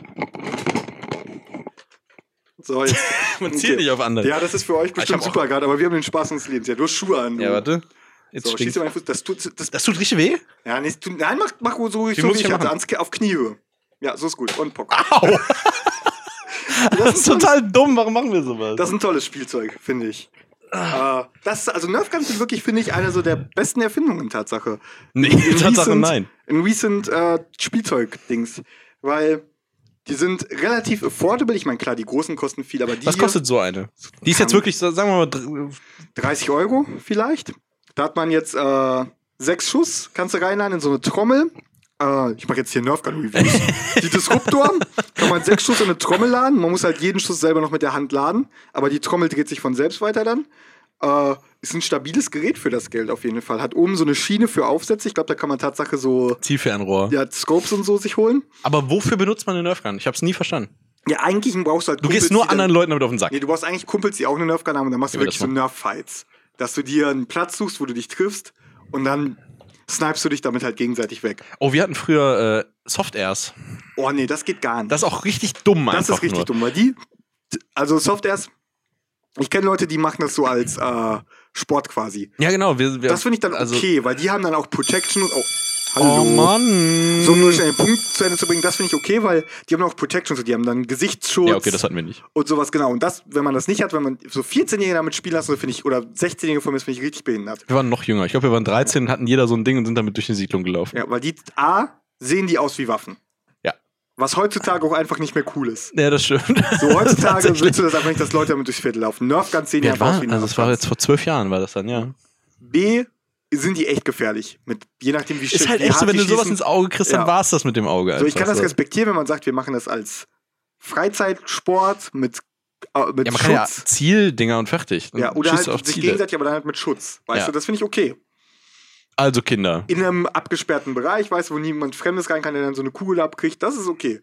A: So, jetzt.
B: Man zielt nicht auf andere.
A: Ja, das ist für euch bestimmt
B: hab auch-
A: super gerade, aber wir haben den Spaß unseres Lebens. Ja, du hast Schuhe an. Du.
B: Ja, warte. Jetzt
A: So, schieß
B: stinkt.
A: dir meinen Fuß. Das tut, das,
B: Das tut richtig weh?
A: ja, nee, es tut, nein, mach, mach so ruhig,
B: Wie
A: so
B: muss
A: wie
B: ich
A: ich
B: ja
A: hatte.
B: machen?
A: Ans, auf Kniehöhe. Ja, so ist gut. Und Pock.
B: Au!
A: Das
B: Das ist total dumm. Warum machen wir sowas?
A: Das ist ein tolles Spielzeug, finde ich. Äh, das, also Nerfguns sind wirklich, finde ich, eine so der besten Erfindungen, Tatsache.
B: Nee,
A: In
B: Tatsache
A: recent-
B: nein.
A: In recent äh, Spielzeug-Dings. Weil die sind relativ affordable. Ich meine, klar, die großen kosten viel, aber die
B: Was
A: hier
B: kostet so eine? Die ist
A: kann-
B: jetzt wirklich, sagen wir mal, dr-
A: dreißig Euro vielleicht. Da hat man jetzt äh, sechs Schuss, kannst du reinladen in so eine Trommel. Äh, ich mache jetzt hier Nerfgun-Reviews. Die Disruptor kann man sechs Schuss in eine Trommel laden. Man muss halt jeden Schuss selber noch mit der Hand laden. Aber die Trommel dreht sich von selbst weiter dann. Äh, ist ein stabiles Gerät für das Geld auf jeden Fall. Hat oben so eine Schiene für Aufsätze. Ich glaube, da kann man Tatsache so
B: Zielfernrohr.
A: ja, Scopes und so sich holen.
B: Aber wofür benutzt man eine Nerfgun? Ich hab's nie verstanden.
A: Ja, eigentlich brauchst du halt
B: Du
A: Kumpels,
B: gehst nur
A: die dann-
B: anderen Leuten damit auf den Sack.
A: Nee, du brauchst eigentlich Kumpels, die auch eine Nerfgun haben und dann machst du
B: Wie wir
A: wirklich
B: das
A: so Nerf-Fights. Dass du dir einen Platz suchst, wo du dich triffst und dann snipest du dich damit halt gegenseitig weg.
B: Oh, wir hatten früher äh, Soft-Airs.
A: Oh nee, das geht gar nicht.
B: Das ist auch richtig dumm
A: Das
B: einfach
A: ist richtig
B: nur.
A: dumm, weil die, also Soft-Airs, ich kenne Leute, die machen das so als äh, Sport quasi.
B: Ja, genau. Wir, wir,
A: Das finde ich dann
B: also-
A: okay, weil die haben dann auch Protection und, oh,
B: Oh
A: hallo.
B: Mann.
A: So, um nur schnell den Punkt zu Ende zu bringen, das finde ich okay, weil die haben auch Protection, so die haben dann Gesichtsschutz.
B: Ja, okay, das hatten wir nicht.
A: Und sowas, genau. Und das, wenn man das nicht hat, wenn man so vierzehnjährige damit spielen lassen, finde ich, oder sechzehnjährige von mir, finde ich richtig behindert.
B: Wir waren noch jünger. Ich glaube, wir waren dreizehn und hatten jeder so ein Ding und sind damit durch die Siedlung gelaufen.
A: Ja, weil die, A, sehen die aus wie Waffen.
B: Ja.
A: Was heutzutage auch einfach nicht mehr cool ist.
B: Ja, das stimmt.
A: So, heutzutage
B: Tatsächlich.
A: willst du das einfach nicht, dass Leute damit durchs Viertel laufen. Nerfguns sehen
B: Ja,
A: einfach aus
B: war,
A: wie
B: also es war
A: Nerfguns.
B: jetzt vor zwölf Jahren, war das dann, ja.
A: B, sind die echt gefährlich. Mit, je nachdem, wie
B: Ist halt
A: wie
B: echt so,
A: hart
B: wenn
A: die
B: du sowas
A: schießen.
B: ins Auge kriegst, dann
A: Ja.
B: war's das mit dem Auge.
A: So, ich kann
B: einfach
A: das
B: so.
A: respektieren, wenn man sagt, wir machen das als Freizeitsport mit, äh, mit
B: Ja, man
A: Schutz.
B: kann ja Zieldinger und fertig. Dann
A: Ja, oder
B: schießt
A: halt
B: du auf
A: sich
B: Ziele.
A: gegenseitig, aber dann halt mit Schutz. Weißt
B: Ja.
A: du, das finde ich okay.
B: Also Kinder.
A: In einem abgesperrten Bereich, weißt du, wo niemand Fremdes rein kann, der dann so eine Kugel abkriegt, das ist okay.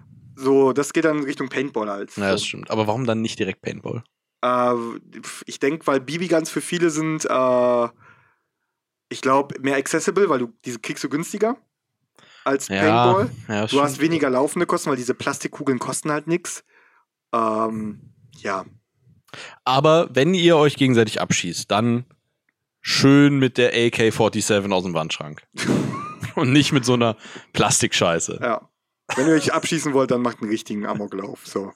A: So, das geht dann in Richtung Paintball halt.
B: Ja, das stimmt. Aber warum dann nicht direkt Paintball?
A: Äh, ich denke, weil B B Guns für viele sind, äh, ich glaube, mehr accessible, weil du diese kriegst du günstiger als
B: Ja,
A: Paintball.
B: ja, das
A: Du hast
B: stimmt.
A: weniger laufende Kosten, weil diese Plastikkugeln kosten halt nichts. Ähm, ja.
B: Aber wenn ihr euch gegenseitig abschießt, dann schön mit der A K siebenundvierzig aus dem Wandschrank. Und nicht mit so einer Plastikscheiße.
A: Ja. Wenn ihr euch abschießen wollt, dann macht einen richtigen Amoklauf. So.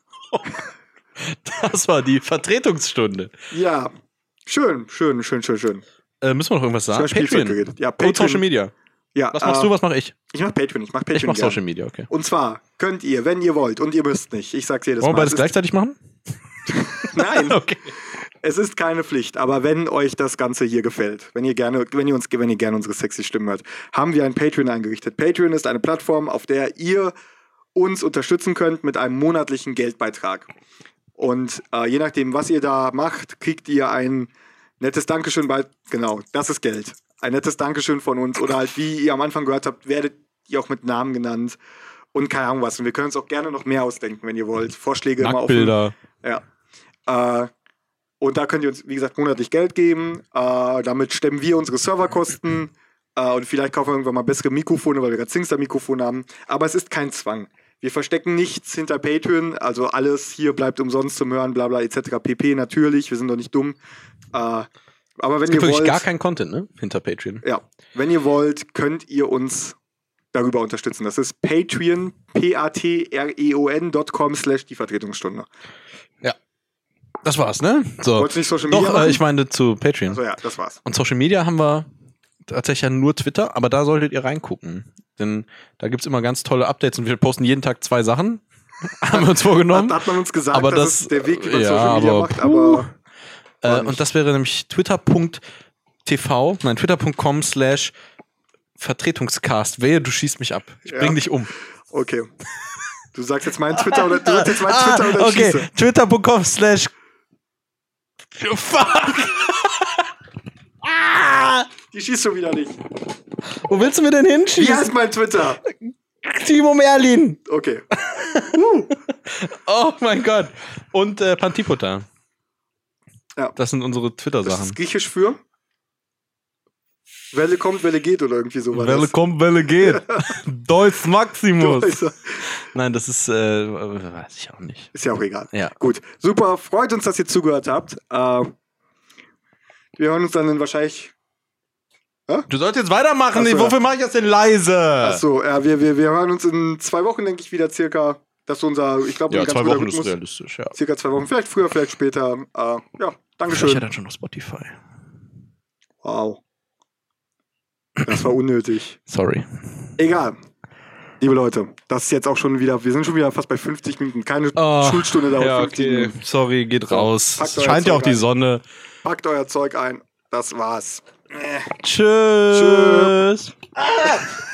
B: Das war die Vertretungsstunde.
A: Ja. Schön, schön, schön, schön, schön.
B: Äh, müssen wir noch irgendwas sagen?
A: Über Spielzeug
B: Patreon.
A: geredet. Ja,
B: Und
A: Patreon.
B: Social Media.
A: Ja,
B: Was machst
A: äh,
B: du, was mache ich?
A: Ich mach Patreon, ich mach Patreon
B: Ich mach
A: gern.
B: Social Media, okay.
A: Und zwar könnt ihr, wenn ihr wollt, und ihr müsst nicht, ich sag's jedes
B: Wollen wir
A: Mal.
B: beides
A: es ist-
B: gleichzeitig machen?
A: Nein,
B: Okay.
A: es ist keine Pflicht, aber wenn euch das Ganze hier gefällt, wenn ihr gerne, wenn ihr uns, wenn ihr gerne unsere sexy Stimmen hört, haben wir ein Patreon eingerichtet. Patreon ist eine Plattform, auf der ihr uns unterstützen könnt mit einem monatlichen Geldbeitrag. Und äh, je nachdem, was ihr da macht, kriegt ihr ein nettes Dankeschön bei, genau, das ist Geld. Ein nettes Dankeschön von uns oder halt, wie ihr am Anfang gehört habt, werdet ihr auch mit Namen genannt und keine Ahnung was. Und wir können uns auch gerne noch mehr ausdenken, wenn ihr wollt. Vorschläge immer offen.
B: Nacktbilder.
A: Ja. Äh, und da könnt ihr uns, wie gesagt, monatlich Geld geben. Äh, damit stemmen wir unsere Serverkosten. Äh, und vielleicht kaufen wir irgendwann mal bessere Mikrofone, weil wir gerade Singstar-Mikrofone haben. Aber es ist kein Zwang. Wir verstecken nichts hinter Patreon. Also alles hier bleibt umsonst zum Hören, bla bla et cetera pp. Natürlich, wir sind doch nicht dumm. Äh, aber wenn
B: Es gibt
A: ihr
B: wirklich
A: wollt,
B: gar keinen Content, ne? Hinter Patreon.
A: ja, wenn ihr wollt, könnt ihr uns darüber unterstützen. Das ist Patreon, P-A-T-R-E-O-N dot com slash die Vertretungsstunde.
B: Das war's, ne? So.
A: Wolltest du nicht Social Media
B: Doch, äh,
A: machen?
B: ich meine zu Patreon.
A: Also ja, das war's.
B: Und Social Media haben wir tatsächlich ja nur Twitter, aber da solltet ihr reingucken. Denn da gibt's immer ganz tolle Updates und wir posten jeden Tag zwei Sachen. Haben wir uns vorgenommen.
A: Hat, hat man uns gesagt,
B: Aber
A: das,
B: das-
A: ist der Weg, wie man
B: ja,
A: Social Media
B: aber
A: macht,
B: puh.
A: aber
B: Äh,
A: War nicht.
B: und das wäre nämlich twitter punkt t v, nein, twitter punkt com slash Vertretungscast. Wehe, du schießt mich ab. Ich bring
A: Ja.
B: dich um.
A: okay. Du sagst jetzt meinen Twitter oder du sagst jetzt meinen Twitter oder ich
B: Ah, okay,
A: schieße.
B: twitter punkt com slash Fuck! Ah!
A: Die schießt schon wieder nicht.
B: Wo willst du mir denn
A: Wie
B: hinschießen?
A: heißt mein Twitter?
B: Timo Merlin.
A: Okay.
B: Oh mein Gott. Und äh, Pantipota.
A: Ja.
B: Das sind unsere
A: Das
B: Twitter-Sachen.
A: ist griechisch für Welle kommt, Welle geht oder irgendwie so war
B: Welle
A: das.
B: kommt, Welle geht. Deus Maximus.
A: Also,
B: Nein, das ist, äh, weiß ich auch nicht.
A: ist ja auch egal.
B: Ja.
A: Gut, super. Freut uns, dass ihr zugehört habt. Äh, wir hören uns dann in wahrscheinlich.
B: Du sollst jetzt weitermachen.
A: Ach so,
B: Wofür
A: ja.
B: mache ich das denn leise?
A: Achso, ja, wir, wir, wir hören uns in zwei Wochen, denke ich, wieder circa. Das ist unser, ich glaube,
B: Ja,
A: ein ganz
B: zwei
A: guter
B: Wochen ist
A: Rhythmus.
B: realistisch, ja.
A: Circa zwei Wochen, vielleicht früher, vielleicht später. Äh, ja,
B: Vielleicht
A: Dankeschön.
B: ja dann schon auf Spotify.
A: Wow. Das war unnötig.
B: Sorry.
A: Egal. Liebe Leute, das ist jetzt auch schon wieder, wir sind schon wieder fast bei fünfzig Minuten. Keine
B: Oh,
A: Schulstunde dauert
B: ja,
A: fünfzig
B: okay.
A: Minuten.
B: Sorry, geht
A: So,
B: raus.
A: packt
B: Es
A: euer
B: scheint ja
A: Zeug
B: auch die
A: ein.
B: Sonne.
A: Packt euer Zeug ein. Das war's.
B: Tschüss.
A: Tschüss.